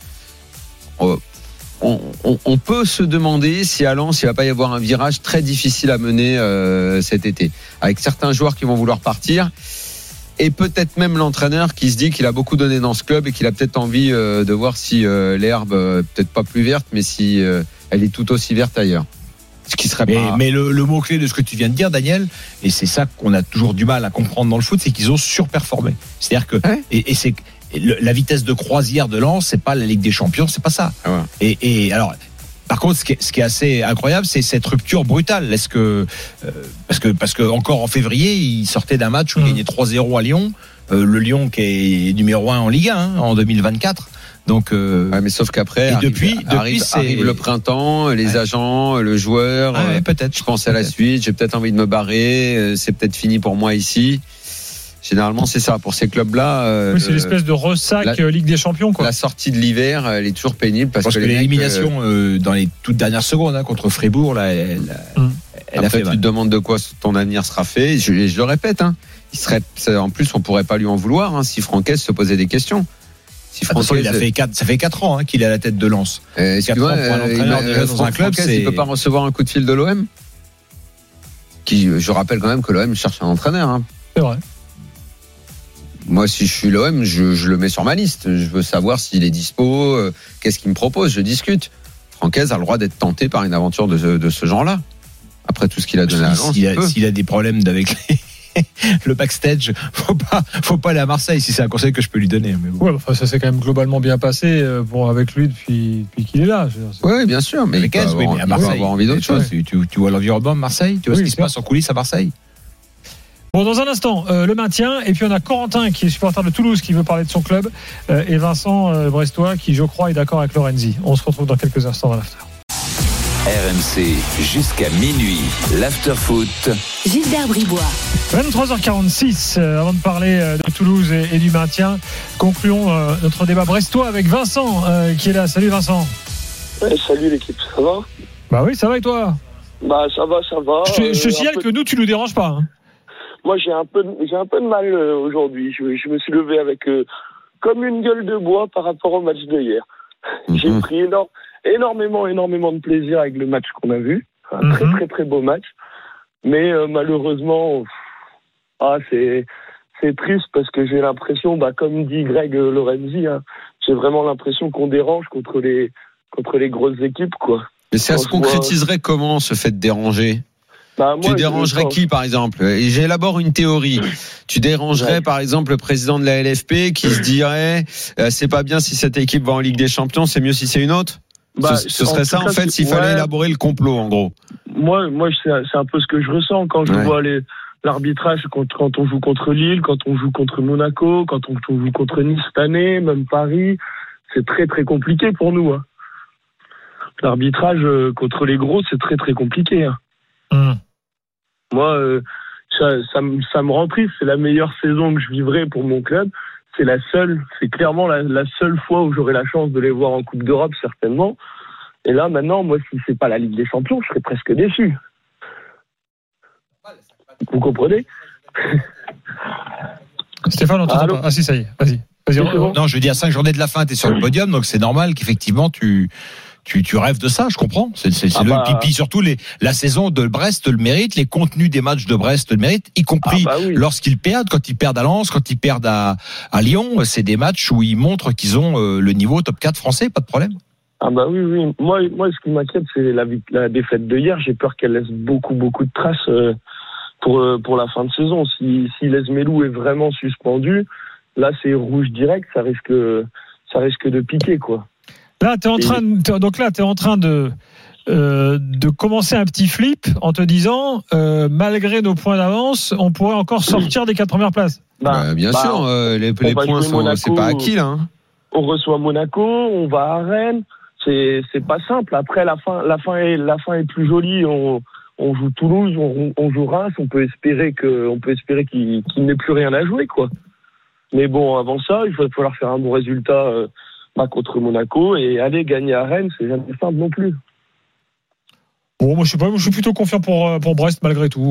on peut se demander si à Lens, il ne va pas y avoir un virage très difficile à mener cet été. Avec certains joueurs qui vont vouloir partir. Et peut-être même l'entraîneur qui se dit qu'il a beaucoup donné dans ce club et qu'il a peut-être envie de voir si l'herbe, peut-être pas plus verte, mais si elle est tout aussi verte ailleurs. Ce qui serait mais le mot-clé de ce que tu viens de dire, Daniel, et c'est ça qu'on a toujours du mal à comprendre dans le foot, c'est qu'ils ont surperformé. C'est-à-dire que c'est la vitesse de croisière de Lens, c'est pas la Ligue des Champions, c'est pas ça. Ah ouais. Et alors, par contre, ce qui est assez incroyable, c'est cette rupture brutale. Est-ce que parce que encore en février, il sortait d'un match où il gagnait 3-0 à Lyon, le Lyon qui est numéro 1 en Ligue 1 en 2024. Donc, mais sauf qu'après, arrive le printemps, les agents, le joueur. Peut-être. Je pense à la suite. J'ai peut-être envie de me barrer. C'est peut-être fini pour moi ici. Généralement, c'est ça. Pour ces clubs-là, oui, c'est l'espèce de ressac Ligue des Champions, quoi. La sortie de l'hiver, elle est toujours pénible parce que l'élimination dans les toutes dernières secondes contre Fribourg, là, elle a fait mal. Tu te demandes de quoi ton avenir sera fait. Je le répète, en plus, on pourrait pas lui en vouloir si Franquès se posait des questions. Si Franquès, ça fait 4 ans qu'il est à la tête de Lens. 4 ans pour un entraîneur déjà dans un club, il peut pas recevoir un coup de fil de l'OM. Je rappelle quand même que l'OM cherche un entraîneur. C'est vrai. Moi, si je suis l'OM, je le mets sur ma liste. Je veux savoir s'il est dispo, qu'est-ce qu'il me propose. Je discute. Franquès a le droit d'être tenté par une aventure de ce genre-là. Après tout ce qu'il a donné à Lens. S'il a des problèmes avec le backstage, faut pas aller à Marseille, si c'est un conseil que je peux lui donner. Mais bon. Ouais, enfin, ça s'est quand même globalement bien passé avec lui depuis qu'il est là. Oui, bien sûr. Mais il peut à Marseille, avoir envie d'autre chose. Tu vois l'environnement de Marseille, tu vois ce qui se passe en coulisses à Marseille. Bon, dans un instant, le maintien. Et puis on a Corentin qui est supporter de Toulouse qui veut parler de son club. Et Vincent Brestois qui, je crois, est d'accord avec Lorenzi. On se retrouve dans quelques instants dans l'after. RMC jusqu'à minuit, l'after-foot. Gilbert Bribois. 23h46, avant de parler de Toulouse et du maintien, concluons notre débat brestois avec Vincent qui est là. Salut Vincent. Ouais, salut l'équipe, ça va ? Bah oui, ça va et toi ? Bah ça va. Je te signale que nous, tu nous déranges pas. Moi j'ai un peu de mal aujourd'hui. Je me suis levé avec comme une gueule de bois par rapport au match de hier. J'ai pris énormément de plaisir avec le match qu'on a vu. Un très très très beau match. Mais malheureusement, c'est triste parce que j'ai l'impression, comme dit Greg Lorenzi, j'ai vraiment l'impression qu'on dérange contre les grosses équipes, quoi. Mais ça se concrétiserait comment, ce fait de déranger ? Tu dérangerais qui, par exemple ? Et j'élabore une théorie. Tu dérangerais, par exemple, le président de la LFP qui se dirait c'est pas bien si cette équipe va en Ligue des Champions, c'est mieux si c'est une autre ? Ce serait ça, en fait, s'il fallait élaborer le complot, en gros. Moi, c'est un peu ce que je ressens quand je vois l'arbitrage quand on joue contre Lille, quand on joue contre Monaco, quand on joue contre Nice cette année, même Paris. C'est très, très compliqué pour nous. L'arbitrage contre les gros, c'est très, très compliqué. Moi, ça me rend triste. C'est la meilleure saison que je vivrai pour mon club. C'est clairement la seule fois où j'aurai la chance de les voir en Coupe d'Europe, certainement. Et là, maintenant, moi, si c'est pas la Ligue des Champions, je serais presque déçu. Vous comprenez ? Stéphane, on t'entend pas. Ah si, ça y est. Vas-y. Non, je veux dire, 5 journées de la fin, t'es sur le podium, donc c'est normal qu'effectivement tu rêves de ça, je comprends. Puis surtout la saison de Brest le mérite, les contenus des matchs de Brest le méritent, y compris lorsqu'ils perdent, quand ils perdent à Lens, quand ils perdent à Lyon, c'est des matchs où ils montrent qu'ils ont le niveau top 4 français, pas de problème. Oui. Moi, ce qui m'inquiète, c'est la défaite de hier. J'ai peur qu'elle laisse beaucoup de traces pour la fin de saison. Si Lesmelou est vraiment suspendu, là c'est rouge direct, ça risque de piquer, quoi. Là, t'es en train de commencer un petit flip en te disant, malgré nos points d'avance, on pourrait encore sortir des 4 premières places. Bien sûr, les points c'est pas acquis là. On reçoit Monaco, on va à Rennes. C'est pas simple. Après, la fin est plus jolie. On joue Toulouse, on joue Reims. On peut espérer qu'il n'ait plus rien à jouer, quoi. Mais bon, avant ça, il va falloir faire un bon résultat. Contre Monaco et aller gagner à Rennes, c'est jamais simple non plus. Bon, moi je suis plutôt confiant pour Brest malgré tout.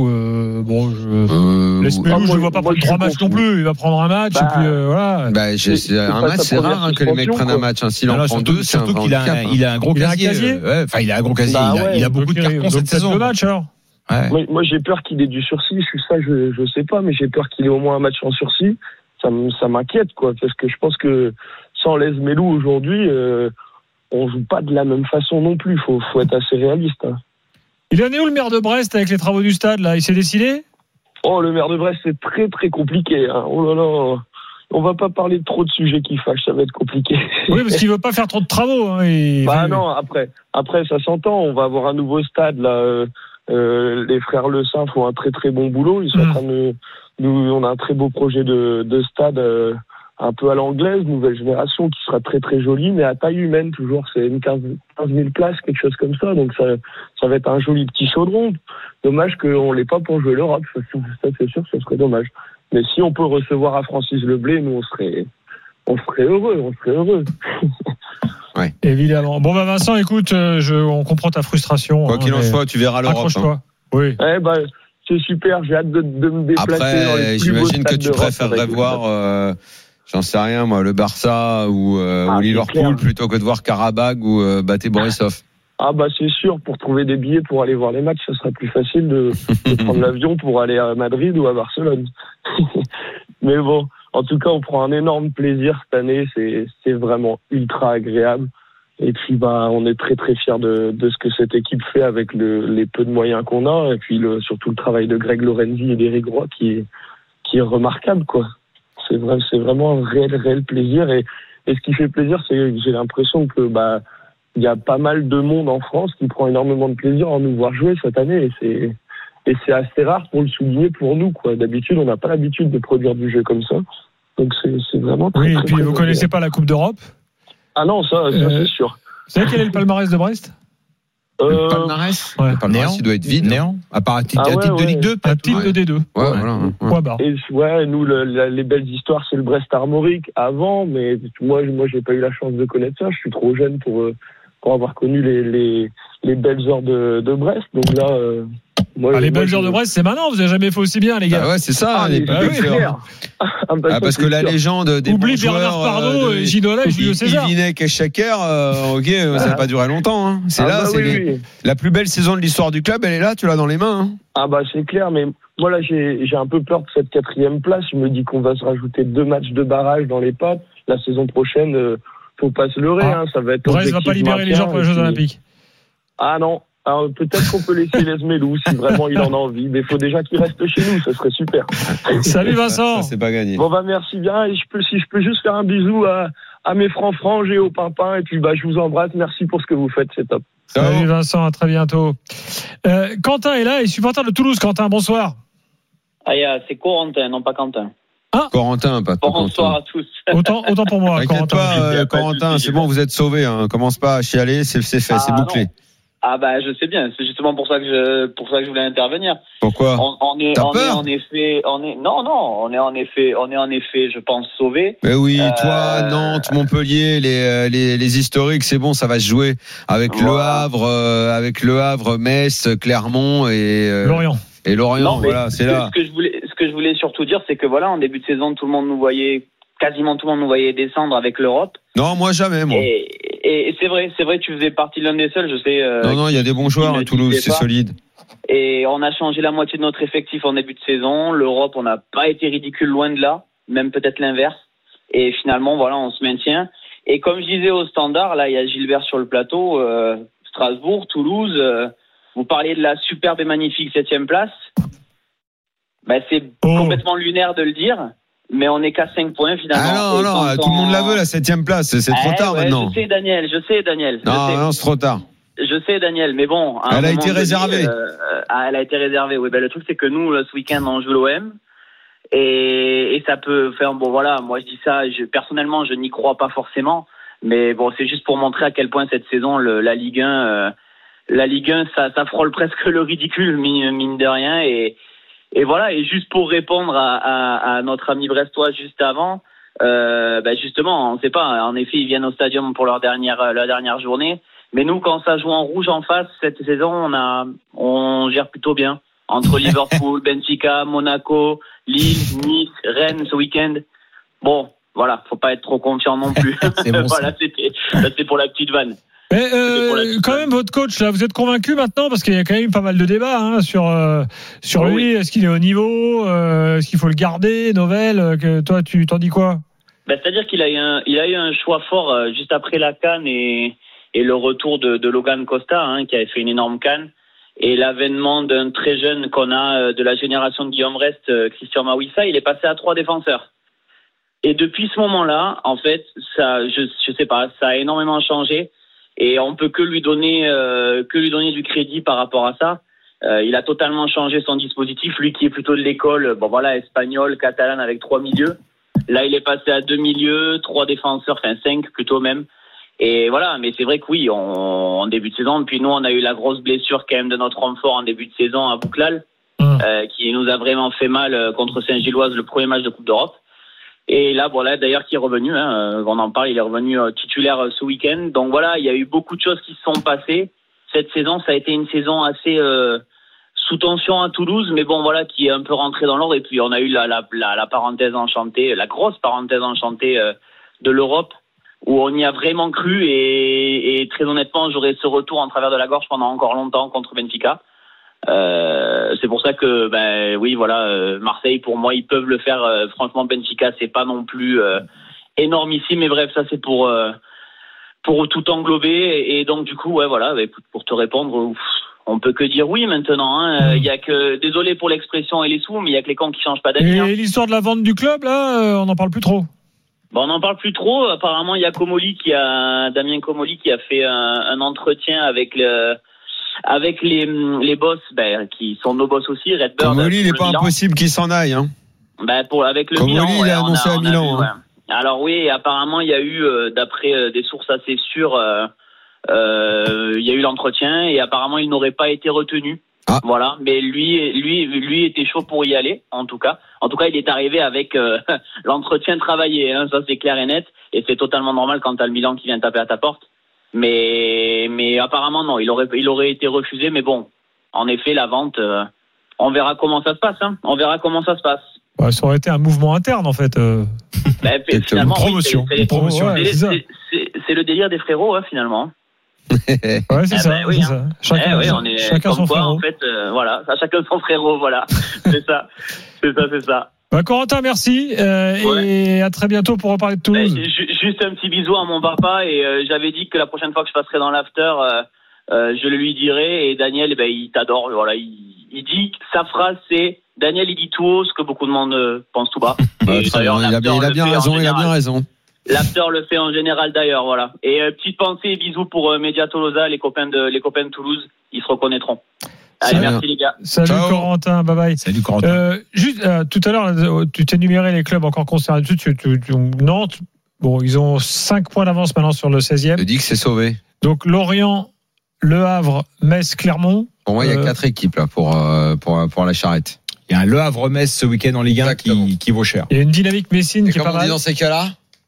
Lesmelou, je ne vois pas prendre 3 matchs non plus. Il va prendre un match et puis voilà. Un match, c'est rare que les mecs prennent un match. S'il en prend 2, c'est surtout qu'il a un gros casier. Enfin, il a un gros casier. Il a beaucoup de cartons cette saison. 2 matchs alors. Moi, j'ai peur qu'il ait du sursis. Je sais pas, mais j'ai peur qu'il ait au moins un match en sursis. Ça m'inquiète, quoi, parce que je pense que sans Lesmelou aujourd'hui, on joue pas de la même façon non plus. Faut être assez réaliste. Il en est où le maire de Brest avec les travaux du stade là ? Il s'est décidé ? Le maire de Brest, c'est très très compliqué. Oh là là, on va pas parler de trop de sujets qui fâchent, ça va être compliqué. Oui, parce qu'il veut pas faire trop de travaux. Non, après ça s'entend. On va avoir un nouveau stade là. Les frères Le Saint font un très très bon boulot. Ils sont en train de on a un très beau projet de stade. Un peu à l'anglaise, nouvelle génération, qui sera très très jolie, mais à taille humaine toujours. C'est une 15 000 places, quelque chose comme ça. Donc ça va être un joli petit chaudron. Dommage qu'on l'ait pas pour jouer l'Europe. Ça c'est sûr, ce serait dommage. Mais si on peut recevoir à Francis Leblay, nous, on serait heureux. Ouais. Évidemment. Bon, Vincent, écoute, on comprend ta frustration. Quoi qu'il en soit, tu verras l'Europe. Accroche-toi. Oui. C'est super, j'ai hâte de me déplacer. Après, j'imagine que tu préférerais voir, j'en sais rien, moi, le Barça ou Liverpool plutôt que de voir Karabakh ou Bate Borisov. Ah bah c'est sûr, pour trouver des billets pour aller voir les matchs, ça sera plus facile de prendre l'avion pour aller à Madrid ou à Barcelone. Mais bon, en tout cas, on prend un énorme plaisir cette année, c'est vraiment ultra agréable. Et puis on est très très fiers de ce que cette équipe fait avec les peu de moyens qu'on a, et puis surtout le travail de Greg Lorenzi et d'Éric Roy qui est remarquable, quoi. C'est vraiment un réel plaisir, et ce qui fait plaisir, c'est que j'ai l'impression que il y a pas mal de monde en France qui prend énormément de plaisir à nous voir jouer cette année, et c'est assez rare pour le souligner pour nous, quoi. D'habitude, on n'a pas l'habitude de produire du jeu comme ça, donc c'est vraiment très, oui. très, Et puis très vous connaissez pas la Coupe d'Europe? Ah non, ça c'est sûr. Vous savez quel est le palmarès de Brest? Le palmarès, le palmarès, il doit être vide. Néant. À part un titre de Ligue 2, un titre de D2. Ouais, voilà. Et nous, les belles histoires, c'est le Brest Armorique avant, mais moi, j'ai pas eu la chance de connaître ça. Je suis trop jeune pour avoir connu les belles heures de Brest. Donc là, les belles heures de Brest, c'est maintenant. Vous avez jamais fait aussi bien, les gars. Ouais, c'est ça, les belles heures. Parce que la légende des oublie bons Bernard joueurs, Pardo, Ginola et Julio César. Yvinek et Chaker, ça n'a pas duré longtemps. Hein. C'est la plus belle saison de l'histoire du club, elle est là, tu l'as dans les mains. Hein. C'est clair, mais moi là, j'ai un peu peur de cette 4e place. Je me dis qu'on va se rajouter 2 matchs de barrage dans les pattes. La saison prochaine, faut pas se leurrer. Ça va être. Brest va pas libérer les gens pour les Jeux Olympiques. Ah non. Alors, peut-être qu'on peut laisser Les Melou si vraiment il en a envie, mais il faut déjà qu'il reste chez nous, ça serait super. Salut Vincent. Ça, c'est pas gagné. Bon merci bien, et si je peux juste faire un bisou à mes francs-franges et aux pimpins, et puis je vous embrasse, merci pour ce que vous faites, c'est top. Salut Vincent, à très bientôt. Quentin est là, il est supporter de Toulouse. Quentin, bonsoir. C'est Corentin, non pas Quentin. Corentin, pas bonsoir à tous. Autant pour moi. T'inquiète pas, Corentin, c'est bon, vous êtes sauvé. Commence pas à chialer, c'est fait, c'est bouclé. Non. Je sais bien, c'est justement pour ça que je voulais intervenir. Pourquoi? On est en effet, je pense, sauvé. Mais oui, toi, Nantes, Montpellier, les historiques, c'est bon, ça va se jouer avec Le Havre, Metz, Clermont et Lorient. Et Lorient, voilà, c'est là. Ce que je voulais surtout dire, c'est que en début de saison, quasiment tout le monde nous voyait descendre avec l'Europe. Non, moi jamais, moi. Et c'est vrai, tu faisais partie de l'un des seuls, je sais. Non, il y a des bons joueurs à Toulouse, c'est solide. Et on a changé la moitié de notre effectif en début de saison. L'Europe, on n'a pas été ridicule, loin de là, même peut-être l'inverse. Et finalement, on se maintient. Et comme je disais au Standard, là, il y a Gilbert sur le plateau, Strasbourg, Toulouse. Vous parliez de la superbe et magnifique 7e place. C'est complètement lunaire de le dire. Mais on n'est qu'à 5 points finalement. Non, tout le monde la veut, la 7e place. C'est trop tard maintenant. Je sais, Daniel. Non, c'est trop tard. Je sais, Daniel, mais bon. Elle a été réservée. Elle a été réservée, oui. Le truc, c'est que nous, ce week-end, on joue l'OM. Et ça peut faire. Moi, je dis ça. Personnellement, je n'y crois pas forcément. Mais bon, c'est juste pour montrer à quel point cette saison, la Ligue 1, ça frôle presque le ridicule, mine de rien. Et voilà, et juste pour répondre à notre ami brestois juste avant, justement, on ne sait pas, en effet, ils viennent au stadium pour la dernière journée, mais nous, quand ça joue en rouge en face, cette saison, on gère plutôt bien. Entre Liverpool, Benfica, Monaco, Lille, Nice, Rennes ce week-end. Bon, voilà, faut pas être trop confiant non plus. C'était pour la petite vanne. Mais quand même, votre coach, là, vous êtes convaincu maintenant, parce qu'il y a quand même pas mal de débats sur lui. Oui. Est-ce qu'il est au niveau? Est-ce qu'il faut le garder? Novell, toi, tu t'en dis quoi? C'est-à-dire qu'il a eu un choix fort juste après la CAN et le retour de Logan Costa, qui avait fait une énorme CAN, et l'avènement d'un très jeune qu'on a de la génération de Guillaume Rest, Christian Mawissa. Il est passé à 3 défenseurs. Et depuis ce moment-là, en fait, ça, je sais pas, ça a énormément changé. Et on peut que lui donner du crédit par rapport à ça. Il a totalement changé son dispositif, lui qui est plutôt de l'école, espagnole, catalane avec 3 milieux. Là, il est passé à 2 milieux, 3 défenseurs, 5 plutôt même. Et voilà, mais c'est vrai que oui, en début de saison, puis nous, on a eu la grosse blessure quand même de notre homme fort en début de saison à Bouklal. qui nous a vraiment fait mal contre Saint-Gilloise, le premier match de Coupe d'Europe. Et là, voilà, d'ailleurs, qui est revenu, on en parle, il est revenu titulaire ce week-end. Donc voilà, il y a eu beaucoup de choses qui se sont passées. Cette saison, ça a été une saison assez sous tension à Toulouse, mais bon, voilà, qui est un peu rentrée dans l'ordre. Et puis, on a eu la parenthèse enchantée, la grosse parenthèse enchantée de l'Europe, où on y a vraiment cru. Et très honnêtement, j'aurais ce retour en travers de la gorge pendant encore longtemps contre Benfica. C'est pour ça que oui, voilà, Marseille, pour moi, ils peuvent le faire. Franchement, Benfica, c'est pas non plus énormissime, mais bref, ça c'est pour tout englober. Et donc du coup, ouais, voilà, pour te répondre, on peut que dire oui maintenant. Il y a que, désolé pour l'expression et les sous, mais il y a que les cons qui changent pas d'avis. Et l'histoire de la vente du club, là, on n'en parle plus trop. Bon, on n'en parle plus trop. Apparemment, il y a Damien Comoli qui a fait un entretien avec les boss, qui sont nos boss aussi, Redbird. Comoli, il n'est pas impossible qu'il s'en aille. Hein. Avec le Comoli, Milan, il a annoncé à Milan. Alors oui, apparemment, il y a eu, d'après des sources assez sûres, il y a eu l'entretien et apparemment, il n'aurait pas été retenu. Ah. Voilà, mais lui était chaud pour y aller, en tout cas. En tout cas, il est arrivé avec l'entretien travaillé, hein, ça c'est clair et net, et c'est totalement normal quand t'as le Milan qui vient taper à ta porte. Mais apparemment non, il aurait été refusé. Mais bon, en effet, la vente, on verra comment ça se passe. Hein. On verra comment ça se passe. Ouais, ça aurait été un mouvement interne en fait. Finalement, une promotion. C'est le délire des frérots, hein, finalement. Ouais, c'est ça. Oui, c'est ça. Chacun son frérot. En fait, voilà, chacun son frérot, voilà. C'est ça. Corentin, merci et à très bientôt pour reparler de Toulouse. Juste un petit bisou à mon papa et j'avais dit que la prochaine fois que je passerai dans l'after, je le lui dirai et Daniel, il t'adore. Voilà, il dit sa phrase c'est Daniel, il dit tout haut ce que beaucoup de monde pense tout bas. D'ailleurs, il a bien raison. L'after le fait en général d'ailleurs, voilà. Et petite pensée et bisous pour Media Tolosa, les copains de Toulouse, ils se reconnaîtront. Allez, merci les gars. Salut Ciao. Corentin, bye bye. Salut Corentin. Juste tout à l'heure, tu t'es numéré les clubs encore concernés. Nantes, bon, ils ont 5 points d'avance maintenant sur le 16e. Je dis que c'est sauvé. Donc Lorient, Le Havre, Metz, Clermont. Pour moi, il y a 4 équipes là pour la charrette. Il y a un Le Havre-Metz ce week-end en Ligue 1 qui vaut cher. Il y a une dynamique Messine qui est pas mal. Comment on dit dans ces cas-là?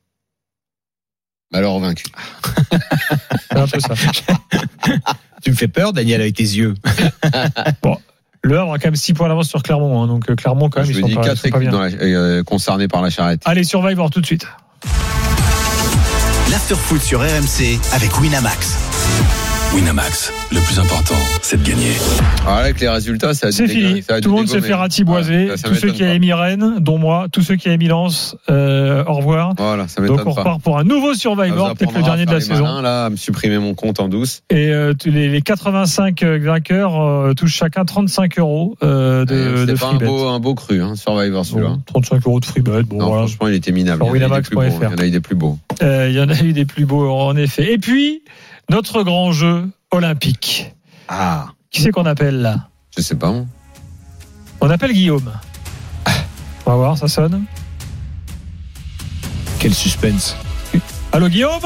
Alors vaincu. C'est un peu ça. Tu me fais peur, Daniel, avec tes yeux. Bon, Le Havre a quand même 6 points d'avance sur Clermont, hein, donc Clermont quand même. Je ils dis sont 4 équipes concernées par la charrette. Allez, Survivor tout de suite. L'Afterfoot sur RMC avec Winamax. Winamax, le plus important, c'est de gagner. Alors avec les résultats, c'est fini. Tout le monde s'est fait ratiboiser. Tous ceux qui avaient mis Rennes, dont moi, tous ceux qui avaient mis Lens, au revoir. Voilà, ça m'étonne pas. Donc on repart pour un nouveau Survivor, peut-être le dernier de la saison. Là, à me supprimer mon compte en douce. Et les 85 vainqueurs touchent chacun 35 euros de free bet. C'est pas un beau cru, hein, Survivor celui-là. 35 euros de free bet. Bon, voilà. Franchement, il était minable. Il y en a eu des plus beaux. Il y en a eu des plus beaux, en effet. Et puis, notre grand jeu olympique. Ah. Qui c'est qu'on appelle là? Je sais pas. On appelle Guillaume. On va voir, ça sonne. Quel suspense. Allô Guillaume?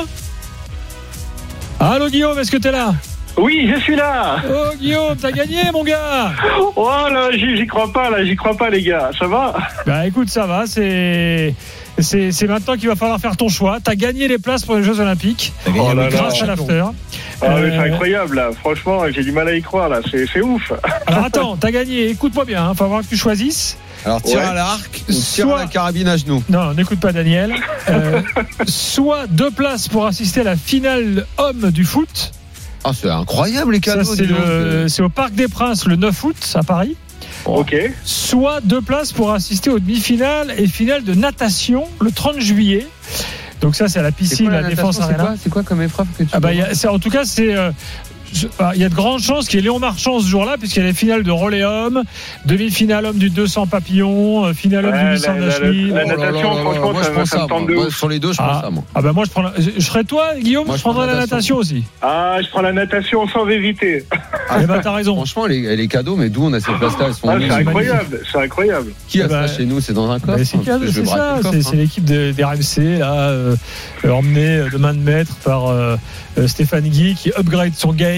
Allô Guillaume, est-ce que t'es là? Oui, je suis là. Oh Guillaume, t'as gagné mon gars. Oh là, j'y crois pas les gars. Ça va? Bah écoute, ça va, c'est maintenant qu'il va falloir faire ton choix. T'as gagné les places pour les Jeux Olympiques grâce à l'after. Ah mais c'est incroyable là. Franchement, j'ai du mal à y croire là. C'est ouf. Alors attends, t'as gagné. Écoute-moi bien. Faut avoir que tu choisisses. Alors tir à l'arc ou tir à la carabine à genoux. Non, n'écoute pas Daniel. Soit 2 places pour assister à la finale homme du foot. Ah, c'est incroyable les cadeaux. Ça, c'est au Parc des Princes le 9 août à Paris. Ok. Soit 2 places pour assister aux demi-finales et finales de natation le 30 juillet. Donc ça, c'est à la piscine, la Défense Arena. C'est quoi comme épreuve que tu en tout cas, c'est... il y a de grandes chances qu'il y ait Léon Marchand ce jour-là, puisqu'il y a les finales de relais homme, demi-finale homme du 200 papillon, finale homme du 800 Nashville. La natation, franchement, ça me tente de ouf. Sur les deux, je prends ça, moi. Ah ben moi, je serais toi, Guillaume, je prendrais la natation aussi. Ah, je prends la natation sans hésiter. Eh ben, t'as raison. Franchement, les cadeaux, mais d'où on a ces places-là, elles sont c'est incroyable. Qui a ça chez nous? C'est dans un coffre? C'est ça, c'est l'équipe des RMC, là, emmenée de main de maître par Stéphane Guy, qui upgrade son game.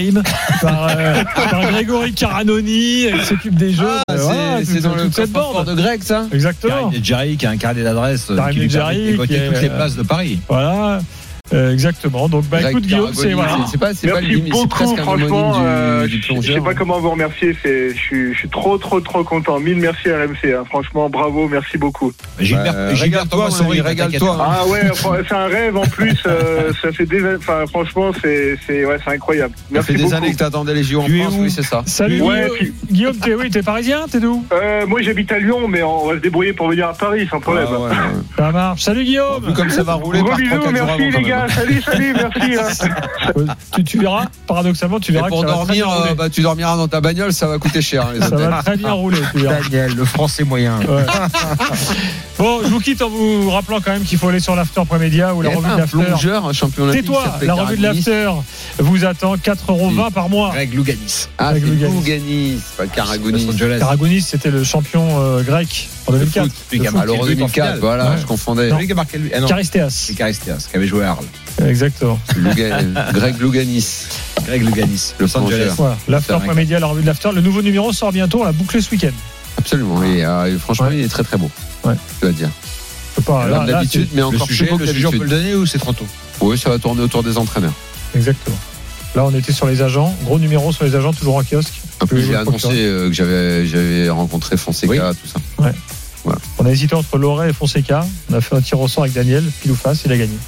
Karim, par Grégory Caranoni, qui s'occupe des jeux. C'est dans le cette bande de Greg, ça. Exactement. Karim Nedjari qui a un carnet d'adresse qui lui permet de négocier toutes les places de Paris. Voilà. Exactement. Donc, écoute, Guillaume, c'est voilà. C'est pas Merci beaucoup, presque franchement. du Je sais pas comment vous remercier. Je suis trop content. Mille merci à RMC. Hein. Franchement, bravo, merci beaucoup. Gilbert, régale-toi, régale-toi. Ah ouais, c'est un rêve en plus. Ça fait franchement, c'est incroyable. Merci beaucoup. Ça fait des années que t'attendais les JO en France. Oui, c'est ça. Salut, Guillaume. T'es parisien, t'es d'où? Moi, j'habite à Lyon, mais on va se débrouiller pour venir à Paris sans problème. Ça marche. Salut, Guillaume. Comme ça va rouler par 3-4 merci les gars. Salut, merci. Tu verras, paradoxalement, tu verras pour que dormir, tu dormiras dans ta bagnole, ça va coûter cher. Ça va très bien rouler, tu verras. Daniel, le français moyen. Ouais. Bon, je vous quitte en vous rappelant quand même qu'il faut aller sur l'After Point Média ou la revue de l'After. Un champion olympique. Tais-toi, la revue de l'After vous attend 4,20 € par mois. Greg Louganis. Ah, c'est Louganis, pas Karagounis. Karagounis, c'était le champion grec en 2004. À l'Euro 2004, voilà, je confondais. Caristéas. C'est Caristéas qui avait joué à Arles. Exactement. Greg Louganis. Los Angeles. Voilà. L'After Point Média, la revue de l'After. Le nouveau numéro sort bientôt. On l'a bouclé ce week-end. Absolument. Et franchement, il est très très beau. Ouais. Je dois dire. Là, d'habitude, mais encore plus beau que d'habitude. On peut le donner ou c'est trop tôt? Oui, ça va tourner autour des entraîneurs. Exactement. Là, on était sur les agents. Gros numéro sur les agents, toujours en kiosque. En plus, j'ai annoncé que j'avais rencontré Fonseca, tout ça. Ouais. Voilà. On a hésité entre Loret et Fonseca. On a fait un tir au sort avec Daniel, pile ou face, il a gagné.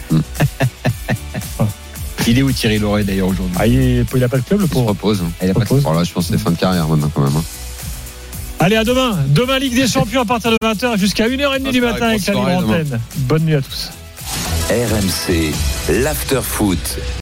Il est où Thierry Loret d'ailleurs aujourd'hui? Il a pas de club, le pauvre. Il se repose. Il a pas de club. Là, je pense que c'est fin de carrière maintenant quand même. Allez, à demain. Demain, Ligue des Champions à partir de 20h jusqu'à 1h30 du matin avec la libre antenne. Bonne nuit à tous. RMC, l'After Foot.